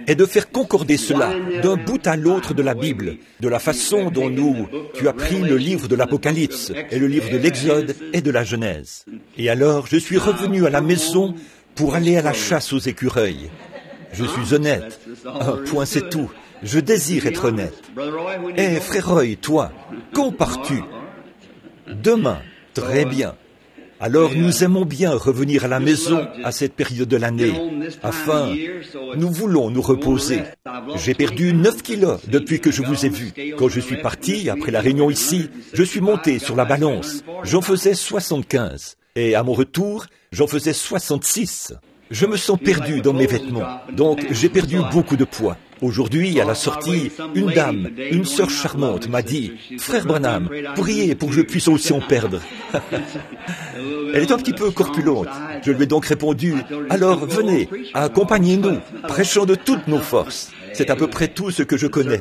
est de faire concorder cela d'un bout à l'autre de la Bible, de la façon dont tu as pris le livre de l'Apocalypse et le livre de l'Exode et de la Genèse. Et alors, je suis revenu à la maison pour aller à la chasse aux écureuils. Je suis honnête. Un point, c'est tout. Je désire être honnête. Eh, frère Roy, toi, quand pars-tu? Demain. Très bien. Alors nous aimons bien revenir à la maison à cette période de l'année, afin, nous voulons nous reposer. J'ai perdu 9 kilos depuis que je vous ai vu. Quand je suis parti, après la réunion ici, je suis monté sur la balance. J'en faisais 75. Et à mon retour, j'en faisais 66. Je me sens perdu dans mes vêtements, donc j'ai perdu beaucoup de poids. Aujourd'hui, à la sortie, une dame, une sœur charmante m'a dit « Frère Branham, priez pour que je puisse aussi en perdre. » Elle est un petit peu corpulente. Je lui ai donc répondu « Alors venez, accompagnez-nous, prêchons de toutes nos forces. » C'est à peu près tout ce que je connais.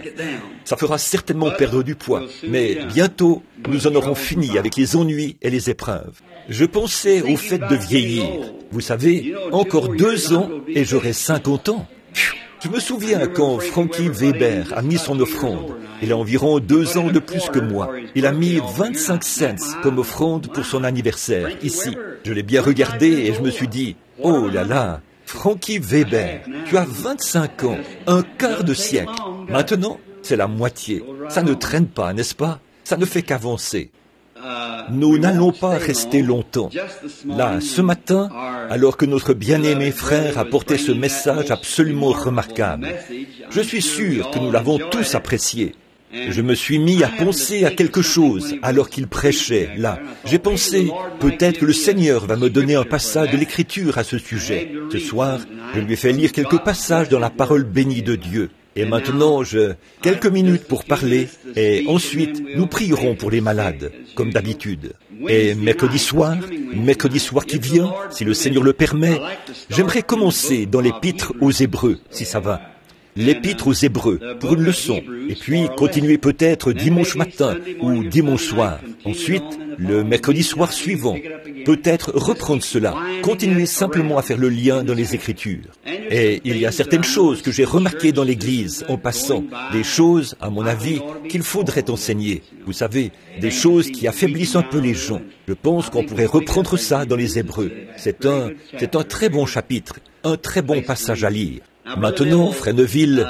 Ça fera certainement perdre du poids, mais bientôt, nous en aurons fini avec les ennuis et les épreuves. Je pensais au fait de vieillir. Vous savez, encore 2 ans et j'aurai 50 ans. Je me souviens quand Frankie Weber a mis son offrande. Il a environ 2 ans de plus que moi. Il a mis 25 cents comme offrande pour son anniversaire, ici. Je l'ai bien regardé et je me suis dit, oh là là, Frankie Weber, tu as 25 ans, un quart de siècle. Maintenant, c'est la moitié. Ça ne traîne pas, n'est-ce pas? Ça ne fait qu'avancer. Nous n'allons pas rester longtemps. Là, ce matin, alors que notre bien-aimé frère a porté ce message absolument remarquable, je suis sûr que nous l'avons tous apprécié. Je me suis mis à penser à quelque chose alors qu'il prêchait, là. J'ai pensé, peut-être que le Seigneur va me donner un passage de l'Écriture à ce sujet. Ce soir, je lui ai fait lire quelques passages dans la parole bénie de Dieu. Et maintenant, quelques minutes pour parler, et ensuite, nous prierons pour les malades, comme d'habitude. Et mercredi soir qui vient, si le Seigneur le permet, j'aimerais commencer dans l'Épître aux Hébreux, si ça va. L'Épître aux Hébreux, pour une leçon, et puis continuer peut-être dimanche matin ou dimanche soir. Ensuite, le mercredi soir suivant, peut-être reprendre cela, continuer simplement à faire le lien dans les Écritures. Et il y a certaines choses que j'ai remarquées dans l'Église en passant, des choses, à mon avis, qu'il faudrait enseigner. Vous savez, des choses qui affaiblissent un peu les gens. Je pense qu'on pourrait reprendre ça dans les Hébreux. C'est un très bon chapitre, un très bon passage à lire. Maintenant, frère Neville,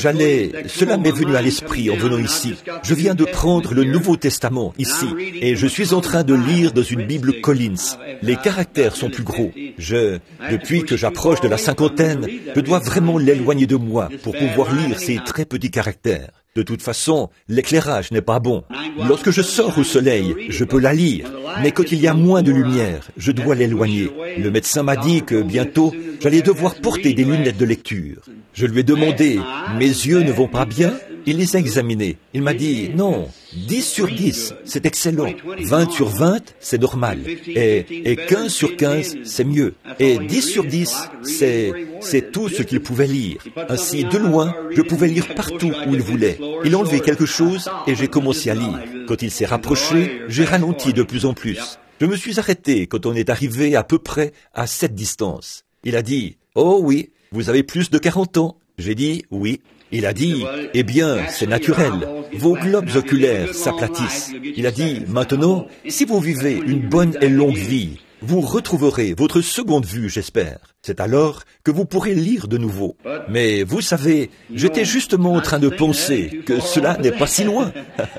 cela m'est venu à l'esprit en venant ici. Je viens de prendre le Nouveau Testament ici, et je suis en train de lire dans une Bible Collins. Les caractères sont plus gros. Depuis que j'approche de la 50aine, je dois vraiment l'éloigner de moi pour pouvoir lire ces très petits caractères. De toute façon, l'éclairage n'est pas bon. Lorsque je sors au soleil, je peux la lire, mais quand il y a moins de lumière, je dois l'éloigner. Le médecin m'a dit que bientôt, j'allais devoir porter des lunettes de lecture. Je lui ai demandé, mes yeux ne vont pas bien? Il les a examinés. Il m'a dit, non, 10 sur 10, c'est excellent. 20 sur 20, c'est normal. Et 15 sur 15, c'est mieux. Et 10 sur 10, c'est tout ce qu'il pouvait lire. Ainsi, de loin, je pouvais lire partout où il voulait. Il enlevait quelque chose et j'ai commencé à lire. Quand il s'est rapproché, j'ai ralenti de plus en plus. Je me suis arrêté quand on est arrivé à peu près à cette distance. Il a dit, oh oui, vous avez plus de 40 ans. J'ai dit, oui. Il a dit, eh bien, c'est naturel, vos globes oculaires s'aplatissent. Il a dit, maintenant, si vous vivez une bonne et longue vie, vous retrouverez votre seconde vue, j'espère. C'est alors que vous pourrez lire de nouveau. Mais vous savez, j'étais justement en train de penser que cela n'est pas si loin.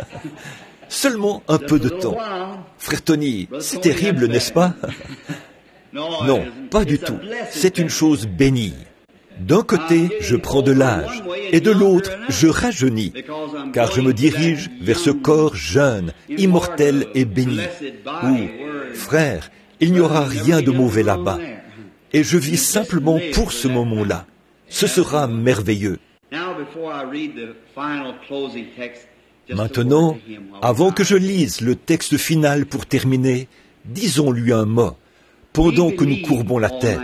Seulement un peu de temps. Frère Tony, c'est terrible, n'est-ce pas? Non, pas du tout. C'est une chose bénie. D'un côté, je prends de l'âge, et de l'autre, je rajeunis, car je me dirige vers ce corps jeune, immortel et béni, où, frère, il n'y aura rien de mauvais là-bas, et je vis simplement pour ce moment-là. Ce sera merveilleux. Maintenant, avant que je lise le texte final pour terminer, disons-lui un mot. Pendant que nous courbons la tête,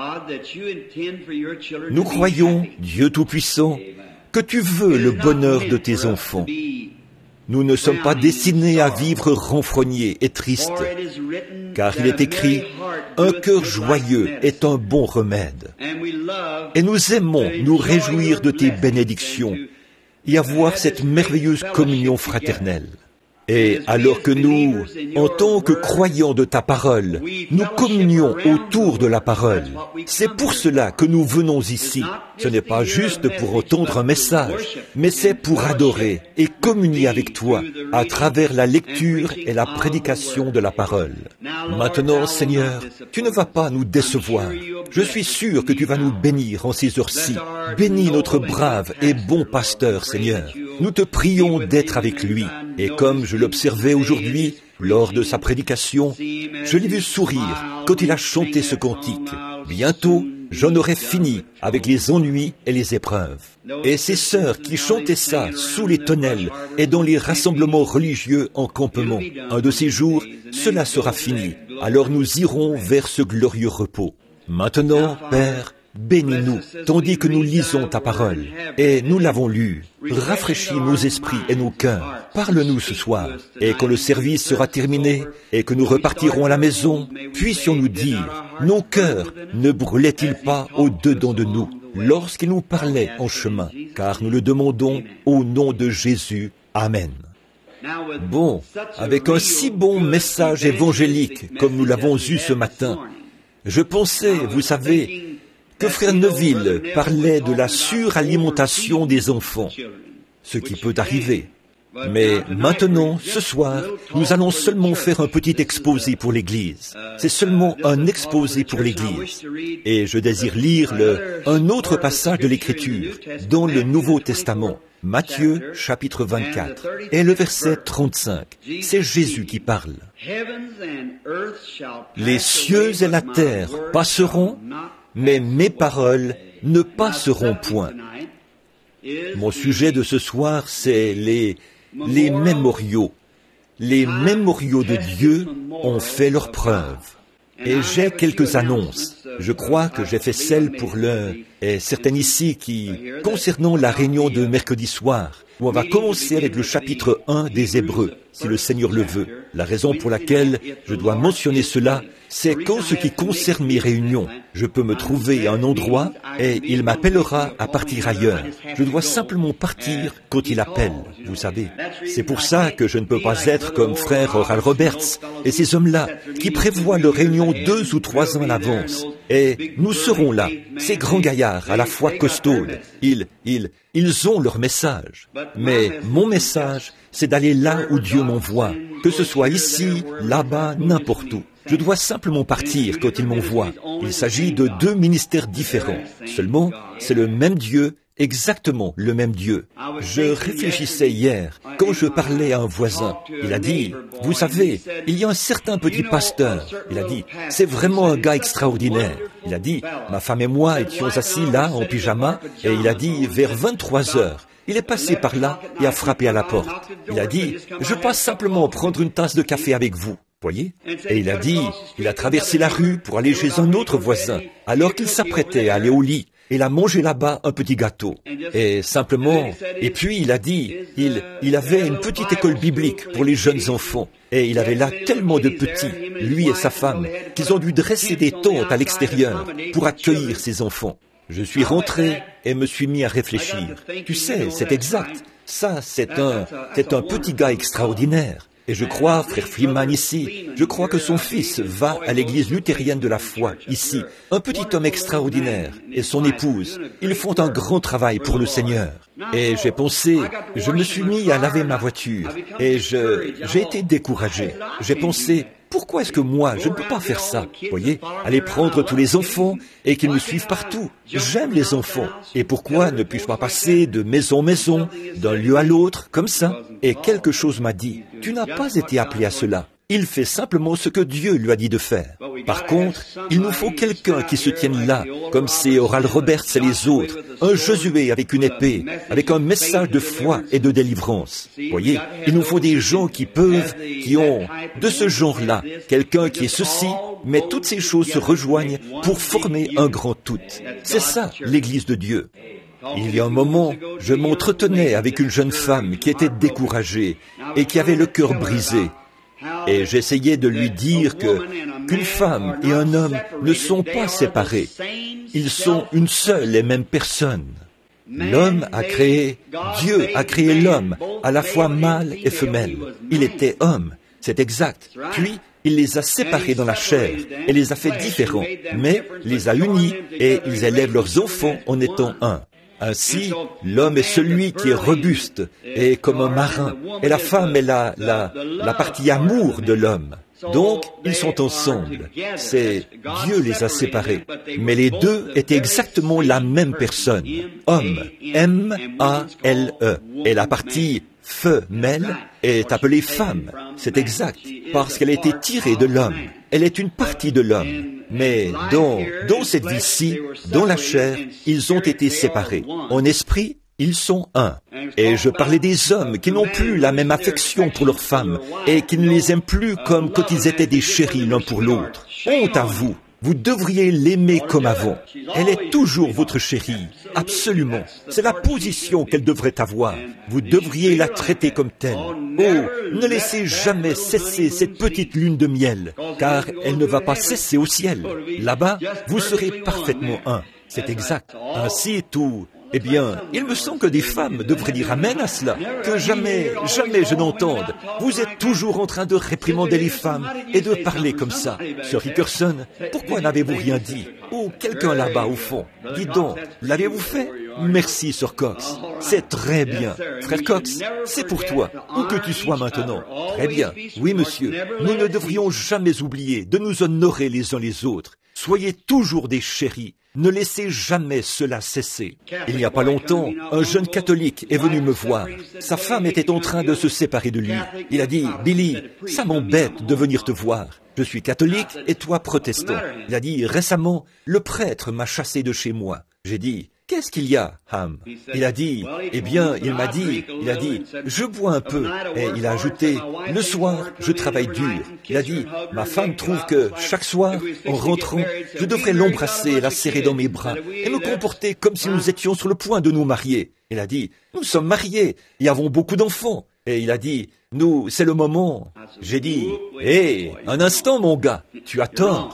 nous croyons, Dieu Tout-Puissant, que tu veux le bonheur de tes enfants. Nous ne sommes pas destinés à vivre renfrognés et tristes, car il est écrit, Un cœur joyeux est un bon remède. Et nous aimons nous réjouir de tes bénédictions et avoir cette merveilleuse communion fraternelle. Et alors que nous, en tant que croyants de ta parole, nous communions autour de la parole, c'est pour cela que nous venons ici. Ce n'est pas juste pour entendre un message, mais c'est pour adorer et communier avec toi à travers la lecture et la prédication de la parole. Maintenant, Seigneur, tu ne vas pas nous décevoir. Je suis sûr que tu vas nous bénir en ces heures-ci. Bénis notre brave et bon pasteur, Seigneur. Nous te prions d'être avec lui. Et comme je l'observais aujourd'hui, lors de sa prédication, je l'ai vu sourire quand il a chanté ce cantique. Bientôt, j'en aurai fini avec les ennuis et les épreuves. Et ces sœurs qui chantaient ça sous les tonnelles et dans les rassemblements religieux en campement, un de ces jours, cela sera fini. Alors nous irons vers ce glorieux repos. Maintenant, Père, bénis-nous, tandis que nous lisons ta parole. Et nous l'avons lue. Rafraîchis nos esprits et nos cœurs. Parle-nous ce soir. Et quand le service sera terminé et que nous repartirons à la maison, puissions-nous dire, nos cœurs ne brûlaient-ils pas au-dedans de nous lorsqu'il nous parlait en chemin? Car nous le demandons au nom de Jésus. Amen. Bon, avec un si bon message évangélique comme nous l'avons eu ce matin, je pensais, vous savez, que Frère Neville parlait de la suralimentation des enfants, ce qui peut arriver. Mais maintenant, ce soir, nous allons seulement faire un petit exposé pour l'Église. C'est seulement un exposé pour l'Église. Et je désire lire un autre passage de l'Écriture dans le Nouveau Testament, Matthieu chapitre 24, et le verset 35. C'est Jésus qui parle. Les cieux et la terre passeront, mais mes paroles ne passeront point. Mon sujet de ce soir, c'est les mémoriaux. Les mémoriaux de Dieu ont fait leur preuve. Et j'ai quelques annonces. Je crois que j'ai fait celle pour certaines ici concernant la réunion de mercredi soir, où on va commencer avec le chapitre 1 des Hébreux, si le Seigneur le veut. La raison pour laquelle je dois mentionner cela, c'est qu'en ce qui concerne mes réunions, je peux me trouver à un endroit et il m'appellera à partir ailleurs. Je dois simplement partir quand il appelle, vous savez. C'est pour ça que je ne peux pas être comme frère Oral Roberts et ces hommes-là qui prévoient leur réunion 2 ou 3 ans à l'avance. Et nous serons là, ces grands gaillards à la fois costauds. Ils ont leur message. Mais mon message, c'est d'aller là où Dieu m'envoie, que ce soit ici, là-bas, n'importe où. Je dois simplement partir quand il m'envoie. Il s'agit de 2 ministères différents. Seulement, c'est le même Dieu, exactement le même Dieu. Je réfléchissais hier, quand je parlais à un voisin. Il a dit, vous savez, il y a un certain petit pasteur. Il a dit, c'est vraiment un gars extraordinaire. Il a dit, ma femme et moi étions assis là, en pyjama, et il a dit, vers 23 heures, il est passé par là et a frappé à la porte. Il a dit, je passe simplement prendre une tasse de café avec vous. Voyez? Et il a dit, il a traversé la rue pour aller chez un autre voisin, alors qu'il s'apprêtait à aller au lit. Il a mangé là-bas un petit gâteau. Et simplement, et puis il a dit, il avait une petite école biblique pour les jeunes enfants. Et il avait là tellement de petits, lui et sa femme, qu'ils ont dû dresser des tentes à l'extérieur pour accueillir ces enfants. Je suis rentré et me suis mis à réfléchir. Tu sais, c'est exact. Ça, c'est un petit gars extraordinaire. Et je crois, frère Freeman ici, je crois que son fils va à l'église luthérienne de la foi, ici. Un petit homme extraordinaire et son épouse, ils font un grand travail pour le Seigneur. Et j'ai pensé, je me suis mis à laver ma voiture et j'ai été découragé. J'ai pensé, pourquoi est-ce que moi, je ne peux pas faire ça? Voyez, aller prendre tous les enfants et qu'ils me suivent partout. J'aime les enfants. Et pourquoi ne puis-je pas passer de maison en maison, d'un lieu à l'autre, comme ça? Et quelque chose m'a dit, tu n'as pas été appelé à cela. Il fait simplement ce que Dieu lui a dit de faire. Par contre, il nous faut quelqu'un qui se tienne là, comme c'est Oral Roberts et les autres, un Josué avec une épée, avec un message de foi et de délivrance. Voyez, il nous faut des gens qui ont de ce genre-là, quelqu'un qui est ceci, mais toutes ces choses se rejoignent pour former un grand tout. C'est ça, l'Église de Dieu. Il y a un moment, je m'entretenais avec une jeune femme qui était découragée et qui avait le cœur brisé. Et j'essayais de lui dire qu'une femme et un homme ne sont pas séparés. Ils sont une seule et même personne. L'homme a créé, Dieu a créé l'homme, à la fois mâle et femelle. Il était homme, c'est exact. Puis, il les a séparés dans la chair et les a fait différents, mais les a unis et ils élèvent leurs enfants en étant un. Ainsi, l'homme est celui qui est robuste et comme un marin, et la femme est la partie amour de l'homme. Donc, ils sont ensemble. C'est Dieu les a séparés. Mais les deux étaient exactement la même personne. Homme, M-A-L-E. Et la partie femelle est appelée femme. C'est exact, parce qu'elle a été tirée de l'homme. Elle est une partie de l'homme. Mais dans cette vie-ci, dans la chair, ils ont été séparés. En esprit, ils sont un. Et je parlais des hommes qui n'ont plus la même affection pour leurs femmes et qui ne les aiment plus comme quand ils étaient des chéris l'un pour l'autre. Honte à vous! Vous devriez l'aimer comme avant. Elle est toujours votre chérie. Absolument. C'est la position qu'elle devrait avoir. Vous devriez la traiter comme telle. Oh, ne laissez jamais cesser cette petite lune de miel, car elle ne va pas cesser au ciel. Là-bas, vous serez parfaitement un. C'est exact. Ainsi tout. Eh bien, il me semble que des femmes devraient dire amen à cela, que jamais je n'entende. Vous êtes toujours en train de réprimander les femmes et de parler comme ça. Sir Hickerson, pourquoi n'avez-vous rien dit? Oh, quelqu'un là-bas au fond. Dites donc, l'avez-vous fait? Merci, Sir Cox. C'est très bien. Frère Cox, c'est pour toi, où que tu sois maintenant. Très bien. Oui, monsieur, nous ne devrions jamais oublier de nous honorer les uns les autres. Soyez toujours des chéris. Ne laissez jamais cela cesser. Il n'y a pas longtemps, un jeune catholique est venu me voir. Sa femme était en train de se séparer de lui. Il a dit, « Billy, ça m'embête de venir te voir. Je suis catholique et toi protestant. » Il a dit, « Récemment, le prêtre m'a chassé de chez moi. » J'ai dit, « Qu'est-ce qu'il y a, Ham ?» Il a dit, eh bien, il m'a dit, je bois un peu. Et il a ajouté, le soir, je travaille dur. Il a dit, ma femme trouve que chaque soir, en rentrant, je devrais l'embrasser et la serrer dans mes bras et me comporter comme si nous étions sur le point de nous marier. Il a dit, nous sommes mariés et avons beaucoup d'enfants. Et il a dit, nous, c'est le moment. J'ai dit, hé, un instant, mon gars, tu as tort.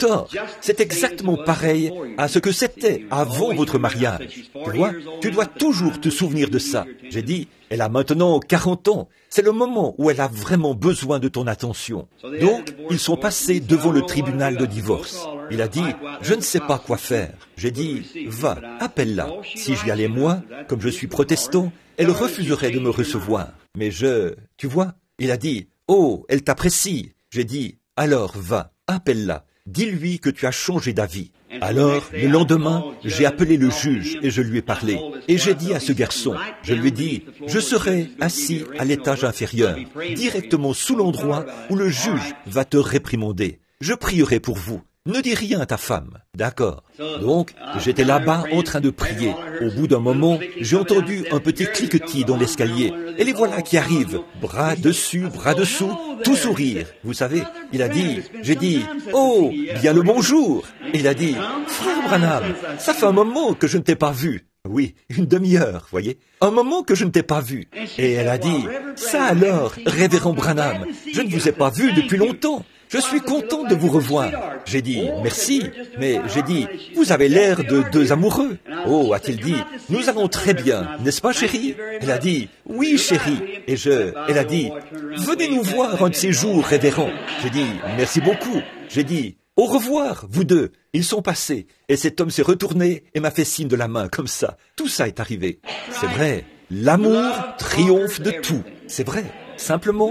C'est exactement pareil à ce que c'était avant votre mariage. Tu vois, tu dois toujours te souvenir de ça. J'ai dit, elle a maintenant 40 ans. C'est le moment où elle a vraiment besoin de ton attention. Donc, ils sont passés devant le tribunal de divorce. Il a dit, je ne sais pas quoi faire. J'ai dit, va, appelle-la. Si j'y allais moi, comme je suis protestant, elle refuserait de me recevoir. Mais tu vois, il a dit, oh, elle t'apprécie. J'ai dit, alors va, appelle-la. Dis-lui que tu as changé d'avis. Alors, le lendemain, j'ai appelé le juge et je lui ai parlé. Et j'ai dit à ce garçon, je lui ai dit, je serai assis à l'étage inférieur, directement sous l'endroit où le juge va te réprimander. Je prierai pour vous. Ne dis rien à ta femme. D'accord. Donc, j'étais là-bas en train de prier. Au bout d'un moment, j'ai entendu un petit cliquetis dans l'escalier. Et les voilà qui arrivent. Bras dessus, bras dessous, tout sourire. Vous savez, j'ai dit, oh, bien le bonjour. Et il a dit, frère Branham, ça fait un moment que je ne t'ai pas vu. Oui, une demi-heure, voyez. Un moment que je ne t'ai pas vu. Et elle a dit, ça alors, révérend Branham, je ne vous ai pas vu depuis longtemps. Je suis content de vous revoir. J'ai dit, merci, mais j'ai dit, vous avez l'air de deux amoureux. Oh, a-t-il dit, nous allons très bien, n'est-ce pas, chérie? Elle a dit, oui, chérie. Et elle a dit, venez nous voir un de ces jours, révérend. J'ai dit, merci beaucoup. J'ai dit, au revoir, vous deux. Ils sont passés. Et cet homme s'est retourné et m'a fait signe de la main, comme ça. Tout ça est arrivé. C'est vrai. L'amour triomphe de tout. C'est vrai. Simplement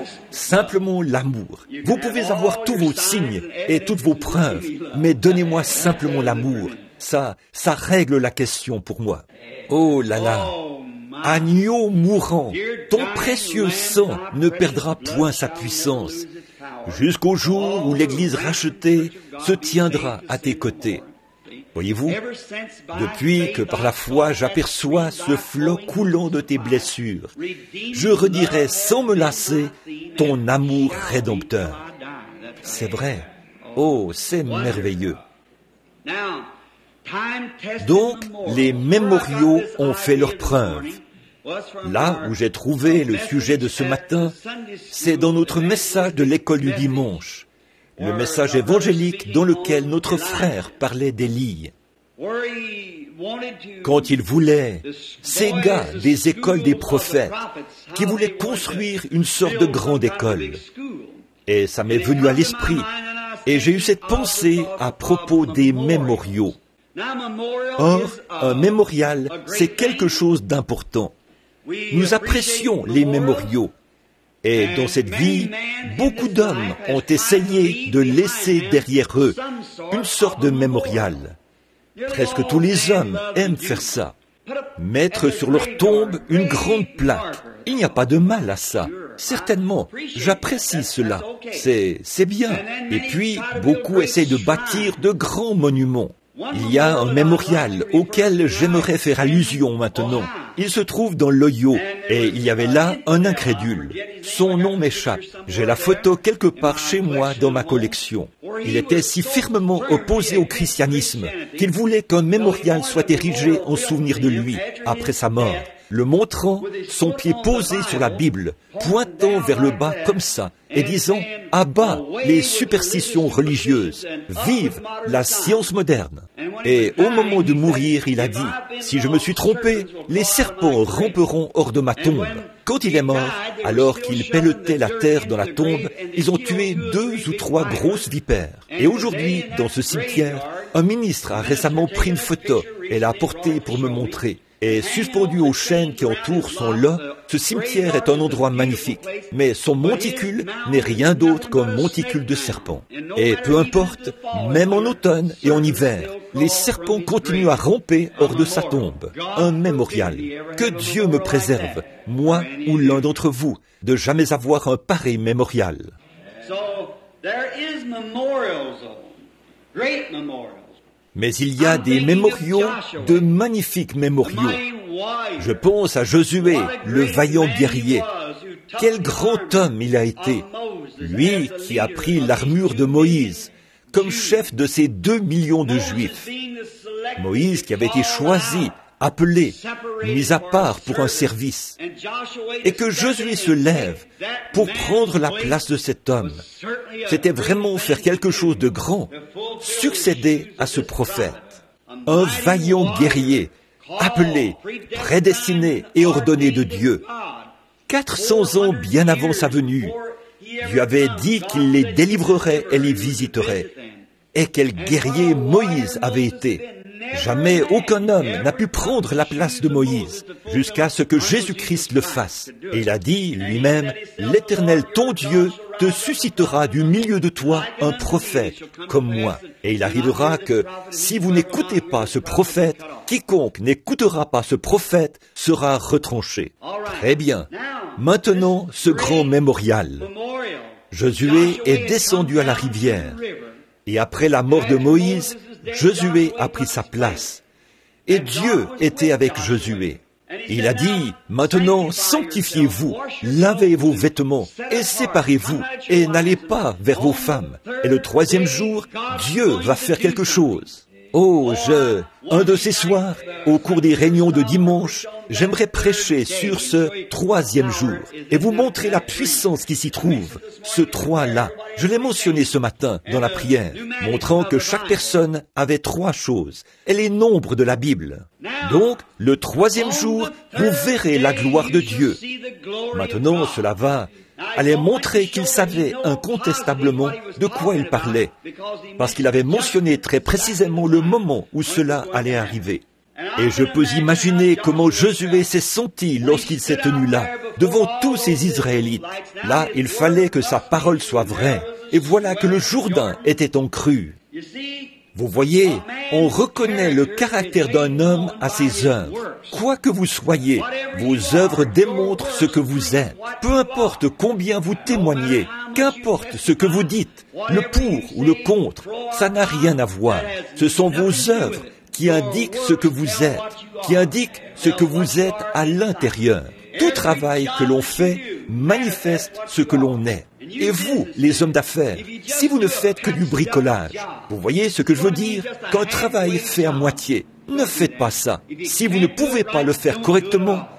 l'amour. Vous pouvez avoir tous vos signes et toutes vos preuves, mais donnez-moi simplement l'amour. Ça règle la question pour moi. Oh là là, agneau mourant, ton précieux sang ne perdra point sa puissance, jusqu'au jour où l'Église rachetée se tiendra à tes côtés. Voyez-vous, depuis que par la foi j'aperçois ce flot coulant de tes blessures, je redirai sans me lasser ton amour rédempteur. C'est vrai. Oh, c'est merveilleux. Donc, les mémoriaux ont fait leur preuve. Là où j'ai trouvé le sujet de ce matin, c'est dans notre message de l'école du dimanche, le message évangélique dans lequel notre frère parlait d'Élie. Quand il voulait, ces gars des écoles des prophètes, qui voulaient construire une sorte de grande école. Et ça m'est venu à l'esprit, et j'ai eu cette pensée à propos des mémoriaux. Or, un mémorial, c'est quelque chose d'important. Nous apprécions les mémoriaux. Et dans cette vie, beaucoup d'hommes ont essayé de laisser derrière eux une sorte de mémorial. Presque tous les hommes aiment faire ça. Mettre sur leur tombe une grande plaque. Il n'y a pas de mal à ça. Certainement, j'apprécie cela. C'est bien. Et puis, beaucoup essayent de bâtir de grands monuments. Il y a un mémorial auquel j'aimerais faire allusion maintenant. Il se trouve dans l'Ohio, et il y avait là un incrédule. Son nom m'échappe. J'ai la photo quelque part chez moi dans ma collection. Il était si fermement opposé au christianisme qu'il voulait qu'un mémorial soit érigé en souvenir de lui après sa mort, le montrant, son pied posé sur la Bible, pointant vers le bas comme ça, et disant « À bas les superstitions religieuses, vive la science moderne ». Et au moment de mourir, il a dit « Si je me suis trompé, les serpents ramperont hors de ma tombe ». Quand il est mort, alors qu'il pelletait la terre dans la tombe, ils ont tué 2 ou 3 grosses vipères. Et aujourd'hui, dans ce cimetière, un ministre a récemment pris une photo et l'a apportée pour me montrer. Et suspendu aux chaînes qui entourent son lot, ce cimetière est un endroit magnifique. Mais son monticule n'est rien d'autre qu'un monticule de serpents. Et peu importe, même en automne et en hiver, les serpents continuent à ramper hors de sa tombe. Un mémorial. Que Dieu me préserve, moi ou l'un d'entre vous, de jamais avoir un pareil mémorial. Mais il y a des mémoriaux, de magnifiques mémoriaux. Je pense à Josué, le vaillant guerrier. Quel grand homme il a été, lui qui a pris l'armure de Moïse comme chef de ces 2 millions de Juifs. Moïse qui avait été choisi, appelé, mis à part pour un service. Et que Josué se lève pour prendre la place de cet homme. C'était vraiment faire quelque chose de grand, succéder à ce prophète. Un vaillant guerrier, appelé, prédestiné et ordonné de Dieu. 400 ans bien avant sa venue, Dieu avait dit qu'il les délivrerait et les visiterait. Et quel guerrier Moïse avait été! Jamais aucun homme n'a pu prendre la place de Moïse, jusqu'à ce que Jésus-Christ le fasse. Et il a dit lui-même, « L'Éternel, ton Dieu, te suscitera du milieu de toi un prophète comme moi. Et il arrivera que, si vous n'écoutez pas ce prophète, quiconque n'écoutera pas ce prophète sera retranché. » Très bien. Maintenant, ce grand mémorial. Josué est descendu à la rivière. Et après la mort de Moïse, Josué a pris sa place. Et Dieu était avec Josué. Il a dit, « Maintenant, sanctifiez-vous, lavez vos vêtements et séparez-vous et n'allez pas vers vos femmes. Et le 3e jour, Dieu va faire quelque chose. » Oh, un de ces soirs, au cours des réunions de dimanche, j'aimerais prêcher sur ce 3e jour et vous montrer la puissance qui s'y trouve, ce 3-là. Je l'ai mentionné ce matin dans la prière, montrant que chaque personne avait 3 choses et les nombres de la Bible. Donc, le 3e jour, vous verrez la gloire de Dieu. Maintenant, cela va allait montrer qu'il savait incontestablement de quoi il parlait, parce qu'il avait mentionné très précisément le moment où cela allait arriver. Et je peux imaginer comment Josué s'est senti lorsqu'il s'est tenu là, devant tous ces Israélites. Là, il fallait que sa parole soit vraie, et voilà que le Jourdain était en crue. Vous voyez, on reconnaît le caractère d'un homme à ses œuvres. Quoi que vous soyez, vos œuvres démontrent ce que vous êtes. Peu importe combien vous témoignez, qu'importe ce que vous dites, le pour ou le contre, ça n'a rien à voir. Ce sont vos œuvres qui indiquent ce que vous êtes, qui indiquent ce que vous êtes à l'intérieur. Tout travail que l'on fait manifeste ce que l'on est. Et vous, les hommes d'affaires, si vous ne faites que du bricolage, vous voyez ce que je veux dire? Qu'un travail est fait à moitié. Ne faites pas ça. Si vous ne pouvez pas le faire correctement,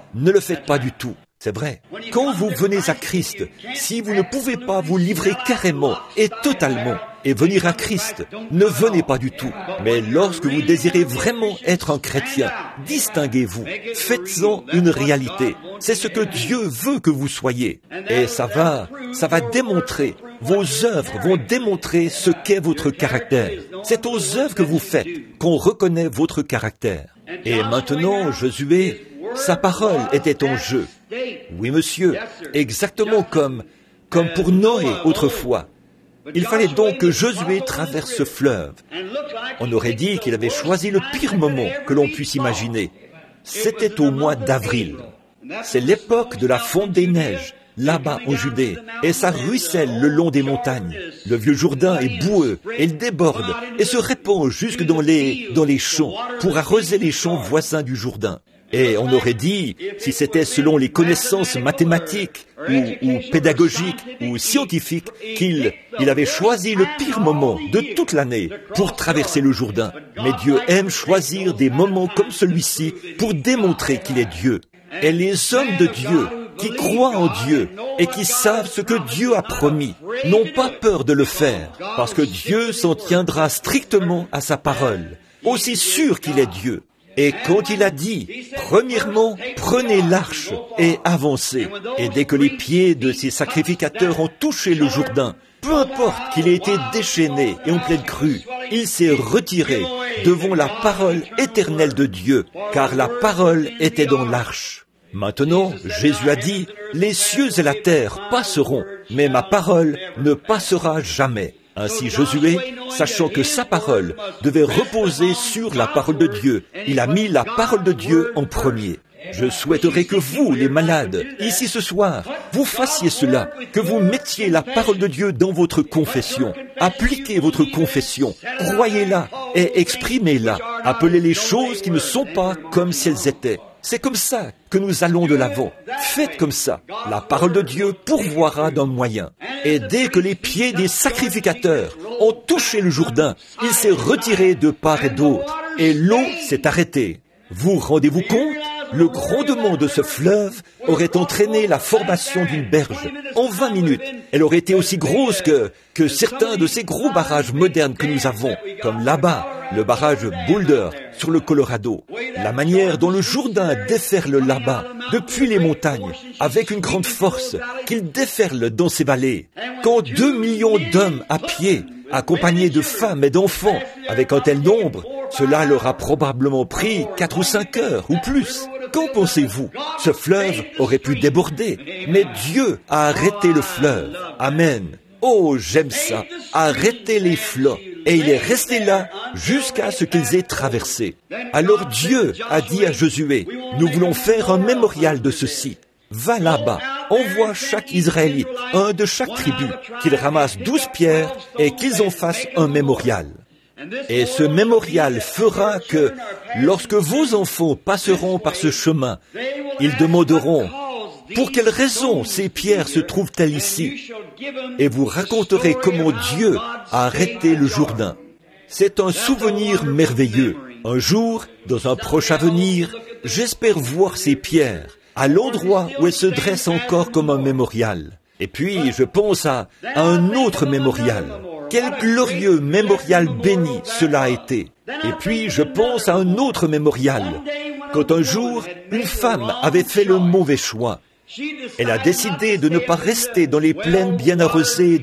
Ne le faites pas du tout. C'est vrai. Quand vous venez à Christ, si vous ne pouvez pas vous livrer carrément et totalement et venir à Christ, ne venez pas du tout. Mais lorsque vous désirez vraiment être un chrétien, distinguez-vous. Faites-en une réalité. C'est ce que Dieu veut que vous soyez. Et ça va démontrer, vos œuvres vont démontrer ce qu'est votre caractère. C'est aux œuvres que vous faites qu'on reconnaît votre caractère. Et maintenant, Josué, sa parole était en jeu. Oui, monsieur, exactement comme pour Noé autrefois. Il fallait donc que Josué traverse ce fleuve. On aurait dit qu'il avait choisi le pire moment que l'on puisse imaginer. C'était au mois d'avril. C'est l'époque de la fonte des neiges, là-bas en Judée, et ça ruisselle le long des montagnes. Le vieux Jourdain est boueux, et il déborde, et se répand jusque dans les champs, pour arroser les champs voisins du Jourdain. Et on aurait dit, si c'était selon les connaissances mathématiques, ou pédagogiques, ou scientifiques, qu'il avait choisi le pire moment de toute l'année pour traverser le Jourdain. Mais Dieu aime choisir des moments comme celui-ci pour démontrer qu'il est Dieu. Et les hommes de Dieu, qui croient en Dieu et qui savent ce que Dieu a promis, n'ont pas peur de le faire, parce que Dieu s'en tiendra strictement à sa parole, aussi sûr qu'il est Dieu. Et quand il a dit, premièrement, prenez l'arche et avancez. Et dès que les pieds de ces sacrificateurs ont touché le Jourdain, peu importe qu'il ait été déchaîné et en pleine crue, il s'est retiré devant la parole éternelle de Dieu, car la parole était dans l'arche. Maintenant, Jésus a dit, les cieux et la terre passeront, mais ma parole ne passera jamais. Ainsi Josué, sachant que sa parole devait reposer sur la parole de Dieu, il a mis la parole de Dieu en premier. Je souhaiterais que vous, les malades, ici ce soir, vous fassiez cela, que vous mettiez la parole de Dieu dans votre confession. Appliquez votre confession, croyez-la et exprimez-la. Appelez les choses qui ne sont pas comme si elles étaient. C'est comme ça que nous allons de l'avant. Faites comme ça. La parole de Dieu pourvoira d'un moyen. Et dès que les pieds des sacrificateurs ont touché le Jourdain, il s'est retiré de part et d'autre. Et l'eau s'est arrêtée. Vous rendez-vous compte? Le grondement de ce fleuve aurait entraîné la formation d'une berge. En 20 minutes, elle aurait été aussi grosse que certains de ces gros barrages modernes que nous avons, comme là-bas, le barrage Boulder sur le Colorado. La manière dont le Jourdain déferle là-bas, depuis les montagnes, avec une grande force, qu'il déferle dans ces vallées. Quand 2 millions d'hommes à pied, accompagnés de femmes et d'enfants, avec un tel nombre, cela leur a probablement pris 4 ou 5 heures ou plus. Qu'en pensez-vous? Ce fleuve aurait pu déborder, mais Dieu a arrêté le fleuve. Amen. Oh, j'aime ça. Arrêtez les flots. Et il est resté là jusqu'à ce qu'ils aient traversé. Alors Dieu a dit à Josué, nous voulons faire un mémorial de ceci. Va là-bas, envoie chaque Israélite, un de chaque tribu, qu'ils ramassent 12 pierres et qu'ils en fassent un mémorial. Et ce mémorial fera que, lorsque vos enfants passeront par ce chemin, ils demanderont, pour quelle raison ces pierres se trouvent-elles ici? Et vous raconterez comment Dieu a arrêté le Jourdain. C'est un souvenir merveilleux. Un jour, dans un proche avenir, j'espère voir ces pierres à l'endroit où elles se dressent encore comme un mémorial. Et puis, je pense à un autre mémorial. Quel glorieux mémorial béni cela a été. Et puis, je pense à un autre mémorial. Quand un jour, une femme avait fait le mauvais choix. Elle a décidé de ne pas rester dans les plaines bien arrosées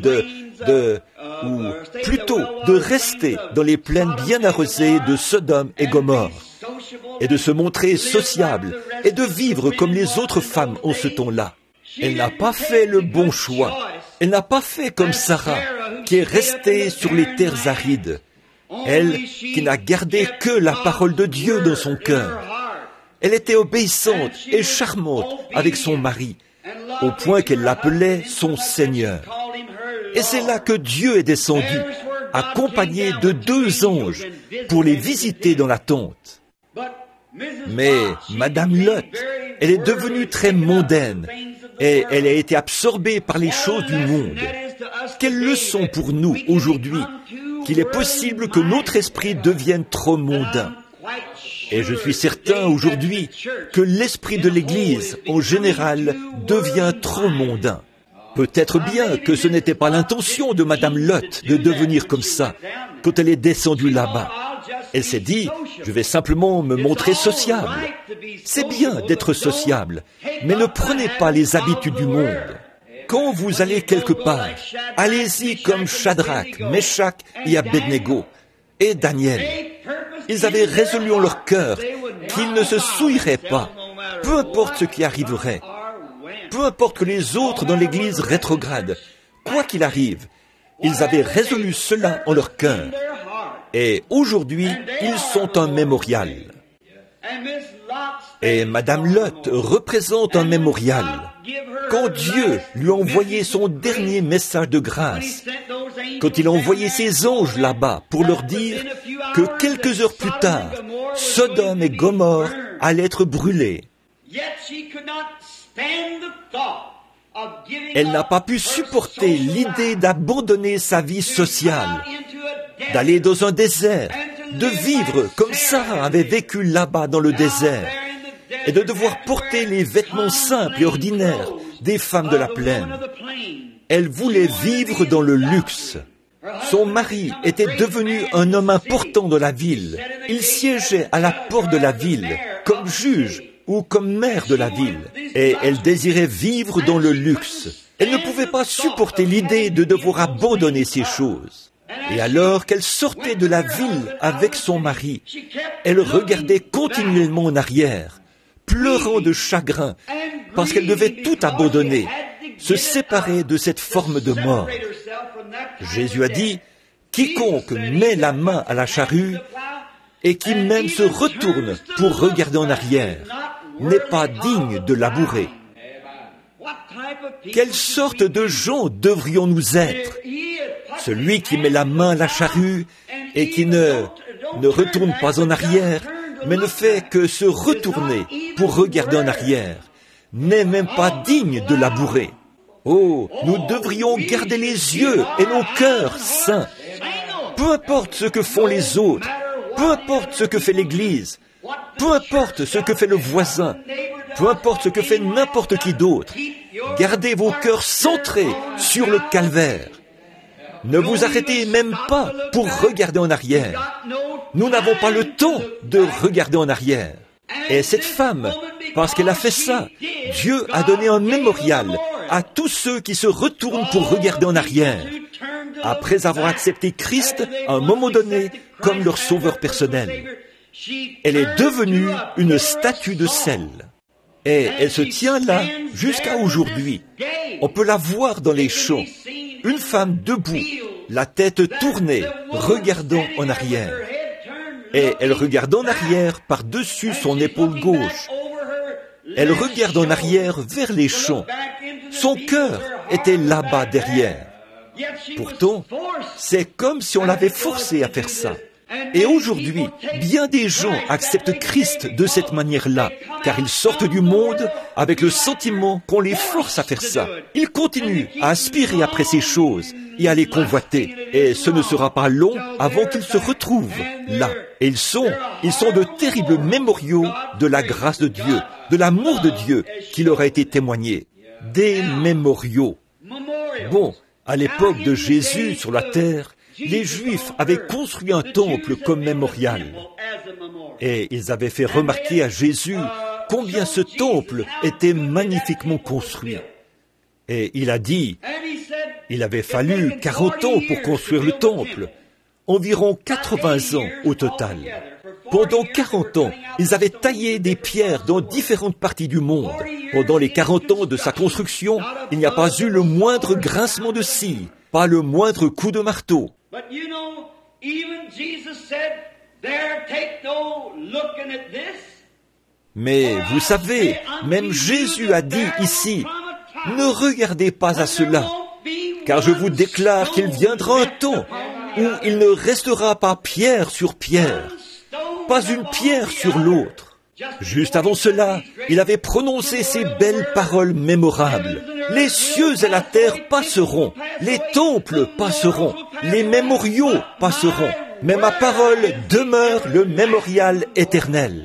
ou plutôt de rester dans les plaines bien arrosées de Sodome et Gomorrhe, et de se montrer sociable, et de vivre comme les autres femmes en ce temps-là. Elle n'a pas fait le bon choix. Elle n'a pas fait comme Sarah, qui est restée sur les terres arides. Elle, qui n'a gardé que la parole de Dieu dans son cœur. Elle était obéissante et charmante avec son mari, au point qu'elle l'appelait son Seigneur. Et c'est là que Dieu est descendu, accompagné de 2 anges, pour les visiter dans la tente. Mais Madame Lot, elle est devenue très mondaine, et elle a été absorbée par les choses du monde. Quelle leçon pour nous aujourd'hui, qu'il est possible que notre esprit devienne trop mondain. Et je suis certain aujourd'hui que l'esprit de l'Église, en général, devient trop mondain. Peut-être bien que ce n'était pas l'intention de Madame Lot de devenir comme ça, quand elle est descendue là-bas. Elle s'est dit, je vais simplement me montrer sociable. C'est bien d'être sociable, mais ne prenez pas les habitudes du monde. Quand vous allez quelque part, allez-y comme Shadrach, Meshach et Abednego, et Daniel. Ils avaient résolu en leur cœur qu'ils ne se souilleraient pas, peu importe ce qui arriverait. Peu importe que les autres dans l'Église rétrogradent, quoi qu'il arrive, ils avaient résolu cela en leur cœur. Et aujourd'hui, ils sont un mémorial. Et Madame Lot représente un mémorial. Quand Dieu lui a envoyé son dernier message de grâce, quand il a envoyé ses anges là-bas pour leur dire que quelques heures plus tard, Sodome et Gomorrhe allaient être brûlés, elle n'a pas pu supporter l'idée d'abandonner sa vie sociale, d'aller dans un désert, de vivre comme Sarah avait vécu là-bas dans le désert, et de devoir porter les vêtements simples et ordinaires des femmes de la plaine. Elle voulait vivre dans le luxe. Son mari était devenu un homme important dans la ville. Il siégeait à la porte de la ville, comme juge ou comme maire de la ville. Et elle désirait vivre dans le luxe. Elle ne pouvait pas supporter l'idée de devoir abandonner ces choses. Et alors qu'elle sortait de la ville avec son mari, elle regardait continuellement en arrière, pleurant de chagrin, parce qu'elle devait tout abandonner, se séparer de cette forme de mort. Jésus a dit, « Quiconque met la main à la charrue et qui même se retourne pour regarder en arrière n'est pas digne de labourer. » Quelle sorte de gens devrions-nous être? Celui qui met la main à la charrue et qui ne retourne pas en arrière, mais ne fait que se retourner pour regarder en arrière, n'est même pas digne de labourer. Oh, nous devrions garder les yeux et nos cœurs saints. Peu importe ce que font les autres, peu importe ce que fait l'Église, peu importe ce que fait le voisin, peu importe ce que fait n'importe qui d'autre, gardez vos cœurs centrés sur le calvaire. Ne vous arrêtez même pas pour regarder en arrière. Nous n'avons pas le temps de regarder en arrière. Et cette femme, parce qu'elle a fait ça, Dieu a donné un mémorial à tous ceux qui se retournent pour regarder en arrière, après avoir accepté Christ à un moment donné comme leur sauveur personnel. Elle est devenue une statue de sel. Et elle se tient là jusqu'à aujourd'hui. On peut la voir dans les champs. Une femme debout, la tête tournée, regardant en arrière. Et elle regarde en arrière par-dessus son épaule gauche. Elle regarde en arrière vers les champs. Son cœur était là-bas derrière. Pourtant, c'est comme si on l'avait forcée à faire ça. Et aujourd'hui, bien des gens acceptent Christ de cette manière-là, car ils sortent du monde avec le sentiment qu'on les force à faire ça. Ils continuent à aspirer après ces choses et à les convoiter. Et ce ne sera pas long avant qu'ils se retrouvent là. Et ils sont de terribles mémoriaux de la grâce de Dieu, de l'amour de Dieu qui leur a été témoigné. Des mémoriaux. Bon, à l'époque de Jésus sur la terre, les Juifs avaient construit un temple comme mémorial. Et ils avaient fait remarquer à Jésus combien ce temple était magnifiquement construit. Et il a dit, il avait fallu 40 ans pour construire le temple, environ 80 ans au total. Pendant 40 ans, ils avaient taillé des pierres dans différentes parties du monde. Pendant les 40 ans de sa construction, il n'y a pas eu le moindre grincement de scie, pas le moindre coup de marteau. Mais vous savez, même Jésus a dit ici, ne regardez pas à cela, car je vous déclare qu'il viendra un temps où il ne restera pas pierre sur pierre, pas une pierre sur l'autre. Juste avant cela, il avait prononcé ces belles paroles mémorables. Les cieux et la terre passeront, les temples passeront, les mémoriaux passeront, mais ma parole demeure le mémorial éternel.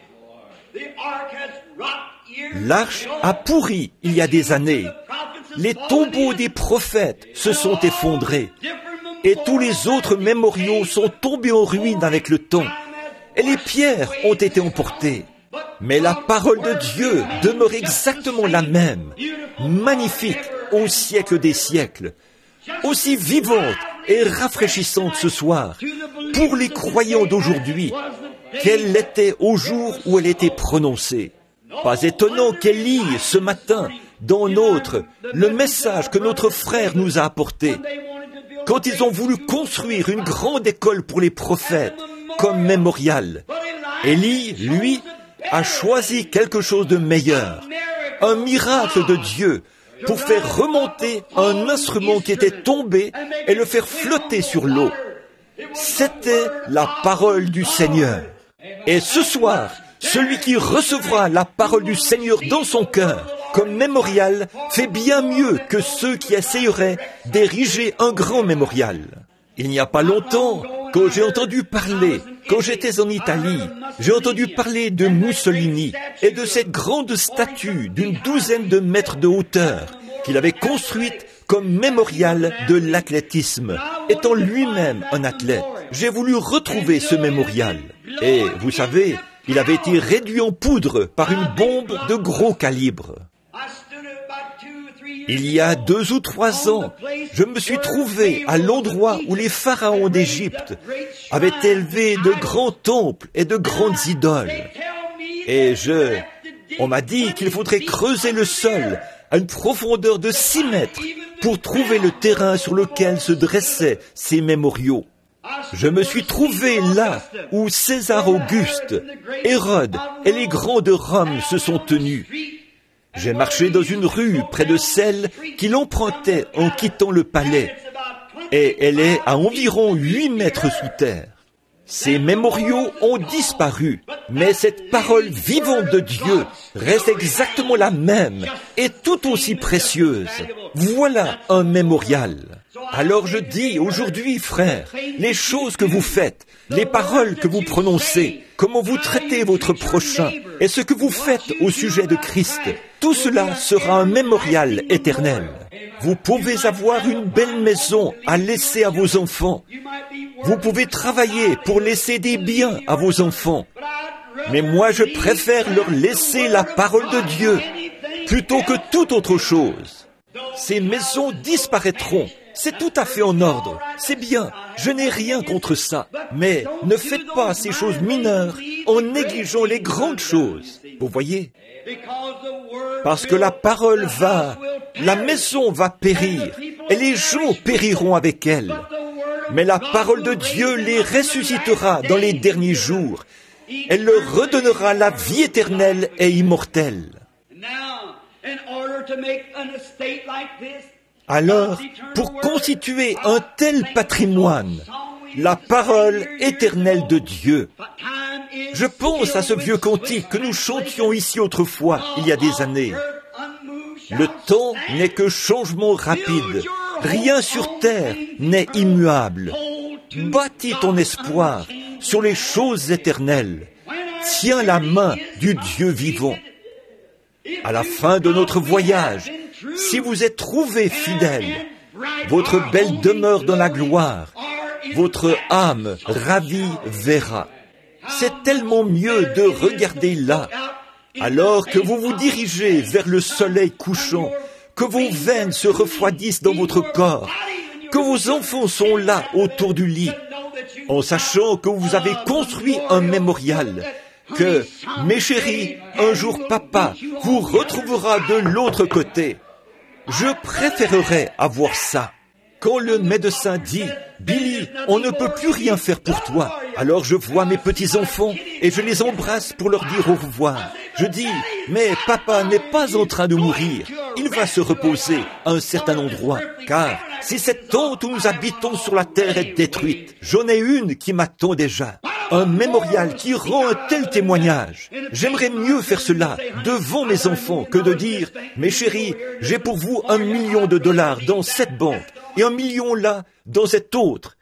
L'arche a pourri il y a des années. Les tombeaux des prophètes se sont effondrés. Et tous les autres mémoriaux sont tombés en ruine avec le temps. Et les pierres ont été emportées. Mais la parole de Dieu demeure exactement la même, magnifique au siècle des siècles, aussi vivante et rafraîchissante ce soir pour les croyants d'aujourd'hui qu'elle l'était au jour où elle était prononcée. Pas étonnant qu'elle lit ce matin dans le message que notre frère nous a apporté. Quand ils ont voulu construire une grande école pour les prophètes comme mémorial, Élie, lui, a choisi quelque chose de meilleur, un miracle de Dieu pour faire remonter un instrument qui était tombé et le faire flotter sur l'eau. C'était la parole du Seigneur. Et ce soir, celui qui recevra la parole du Seigneur dans son cœur comme mémorial fait bien mieux que ceux qui essayeraient d'ériger un grand mémorial. Il n'y a pas longtemps, quand j'ai entendu parler, quand j'étais en Italie, j'ai entendu parler de Mussolini et de cette grande statue d'une 12aine de mètres de hauteur qu'il avait construite comme mémorial de l'athlétisme, étant lui-même un athlète. J'ai voulu retrouver ce mémorial. Et vous savez, il avait été réduit en poudre par une bombe de gros calibre. Il y a 2 ou 3 ans, je me suis trouvé à l'endroit où les pharaons d'Égypte avaient élevé de grands temples et de grandes idoles. Et on m'a dit qu'il faudrait creuser le sol à une profondeur de 6 mètres pour trouver le terrain sur lequel se dressaient ces mémoriaux. Je me suis trouvé là où César Auguste, Hérode et les grands de Rome se sont tenus. J'ai marché dans une rue près de celle qu'il empruntait en quittant le palais, et elle est à environ 8 mètres sous terre. Ces mémoriaux ont disparu, mais cette parole vivante de Dieu reste exactement la même et tout aussi précieuse. Voilà un mémorial. Alors je dis aujourd'hui, frères, les choses que vous faites, les paroles que vous prononcez, comment vous traitez votre prochain et ce que vous faites au sujet de Christ, tout cela sera un mémorial éternel. Vous pouvez avoir une belle maison à laisser à vos enfants. Vous pouvez travailler pour laisser des biens à vos enfants. Mais moi, je préfère leur laisser la parole de Dieu plutôt que toute autre chose. Ces maisons disparaîtront. C'est tout à fait en ordre. C'est bien. Je n'ai rien contre ça. Mais ne faites pas ces choses mineures en négligeant les grandes choses. Vous voyez ? Parce que la parole la maison va périr, et les gens périront avec elle. Mais la parole de Dieu les ressuscitera dans les derniers jours. Elle leur redonnera la vie éternelle et immortelle. Alors, pour constituer un tel patrimoine, la parole éternelle de Dieu. Je pense à ce vieux cantique que nous chantions ici autrefois, il y a des années. Le temps n'est que changement rapide. Rien sur terre n'est immuable. Bâtis ton espoir sur les choses éternelles. Tiens la main du Dieu vivant. À la fin de notre voyage, si vous êtes trouvés fidèles, votre belle demeure dans la gloire, votre âme ravie verra. C'est tellement mieux de regarder là, alors que vous vous dirigez vers le soleil couchant, que vos veines se refroidissent dans votre corps, que vos enfants sont là autour du lit, en sachant que vous avez construit un mémorial, que, mes chéris, un jour papa vous retrouvera de l'autre côté. Je préférerais avoir ça. Quand le médecin dit « Billy, on ne peut plus rien faire pour toi », alors je vois mes petits-enfants et je les embrasse pour leur dire au revoir. Je dis « Mais papa n'est pas en train de mourir, il va se reposer à un certain endroit, car si cette tente où nous habitons sur la terre est détruite, j'en ai une qui m'attend déjà. » Un mémorial qui rend un tel témoignage. J'aimerais mieux faire cela devant mes enfants que de dire « Mes chéris, j'ai pour vous $1 million dans cette banque et $1 million là dans cette autre.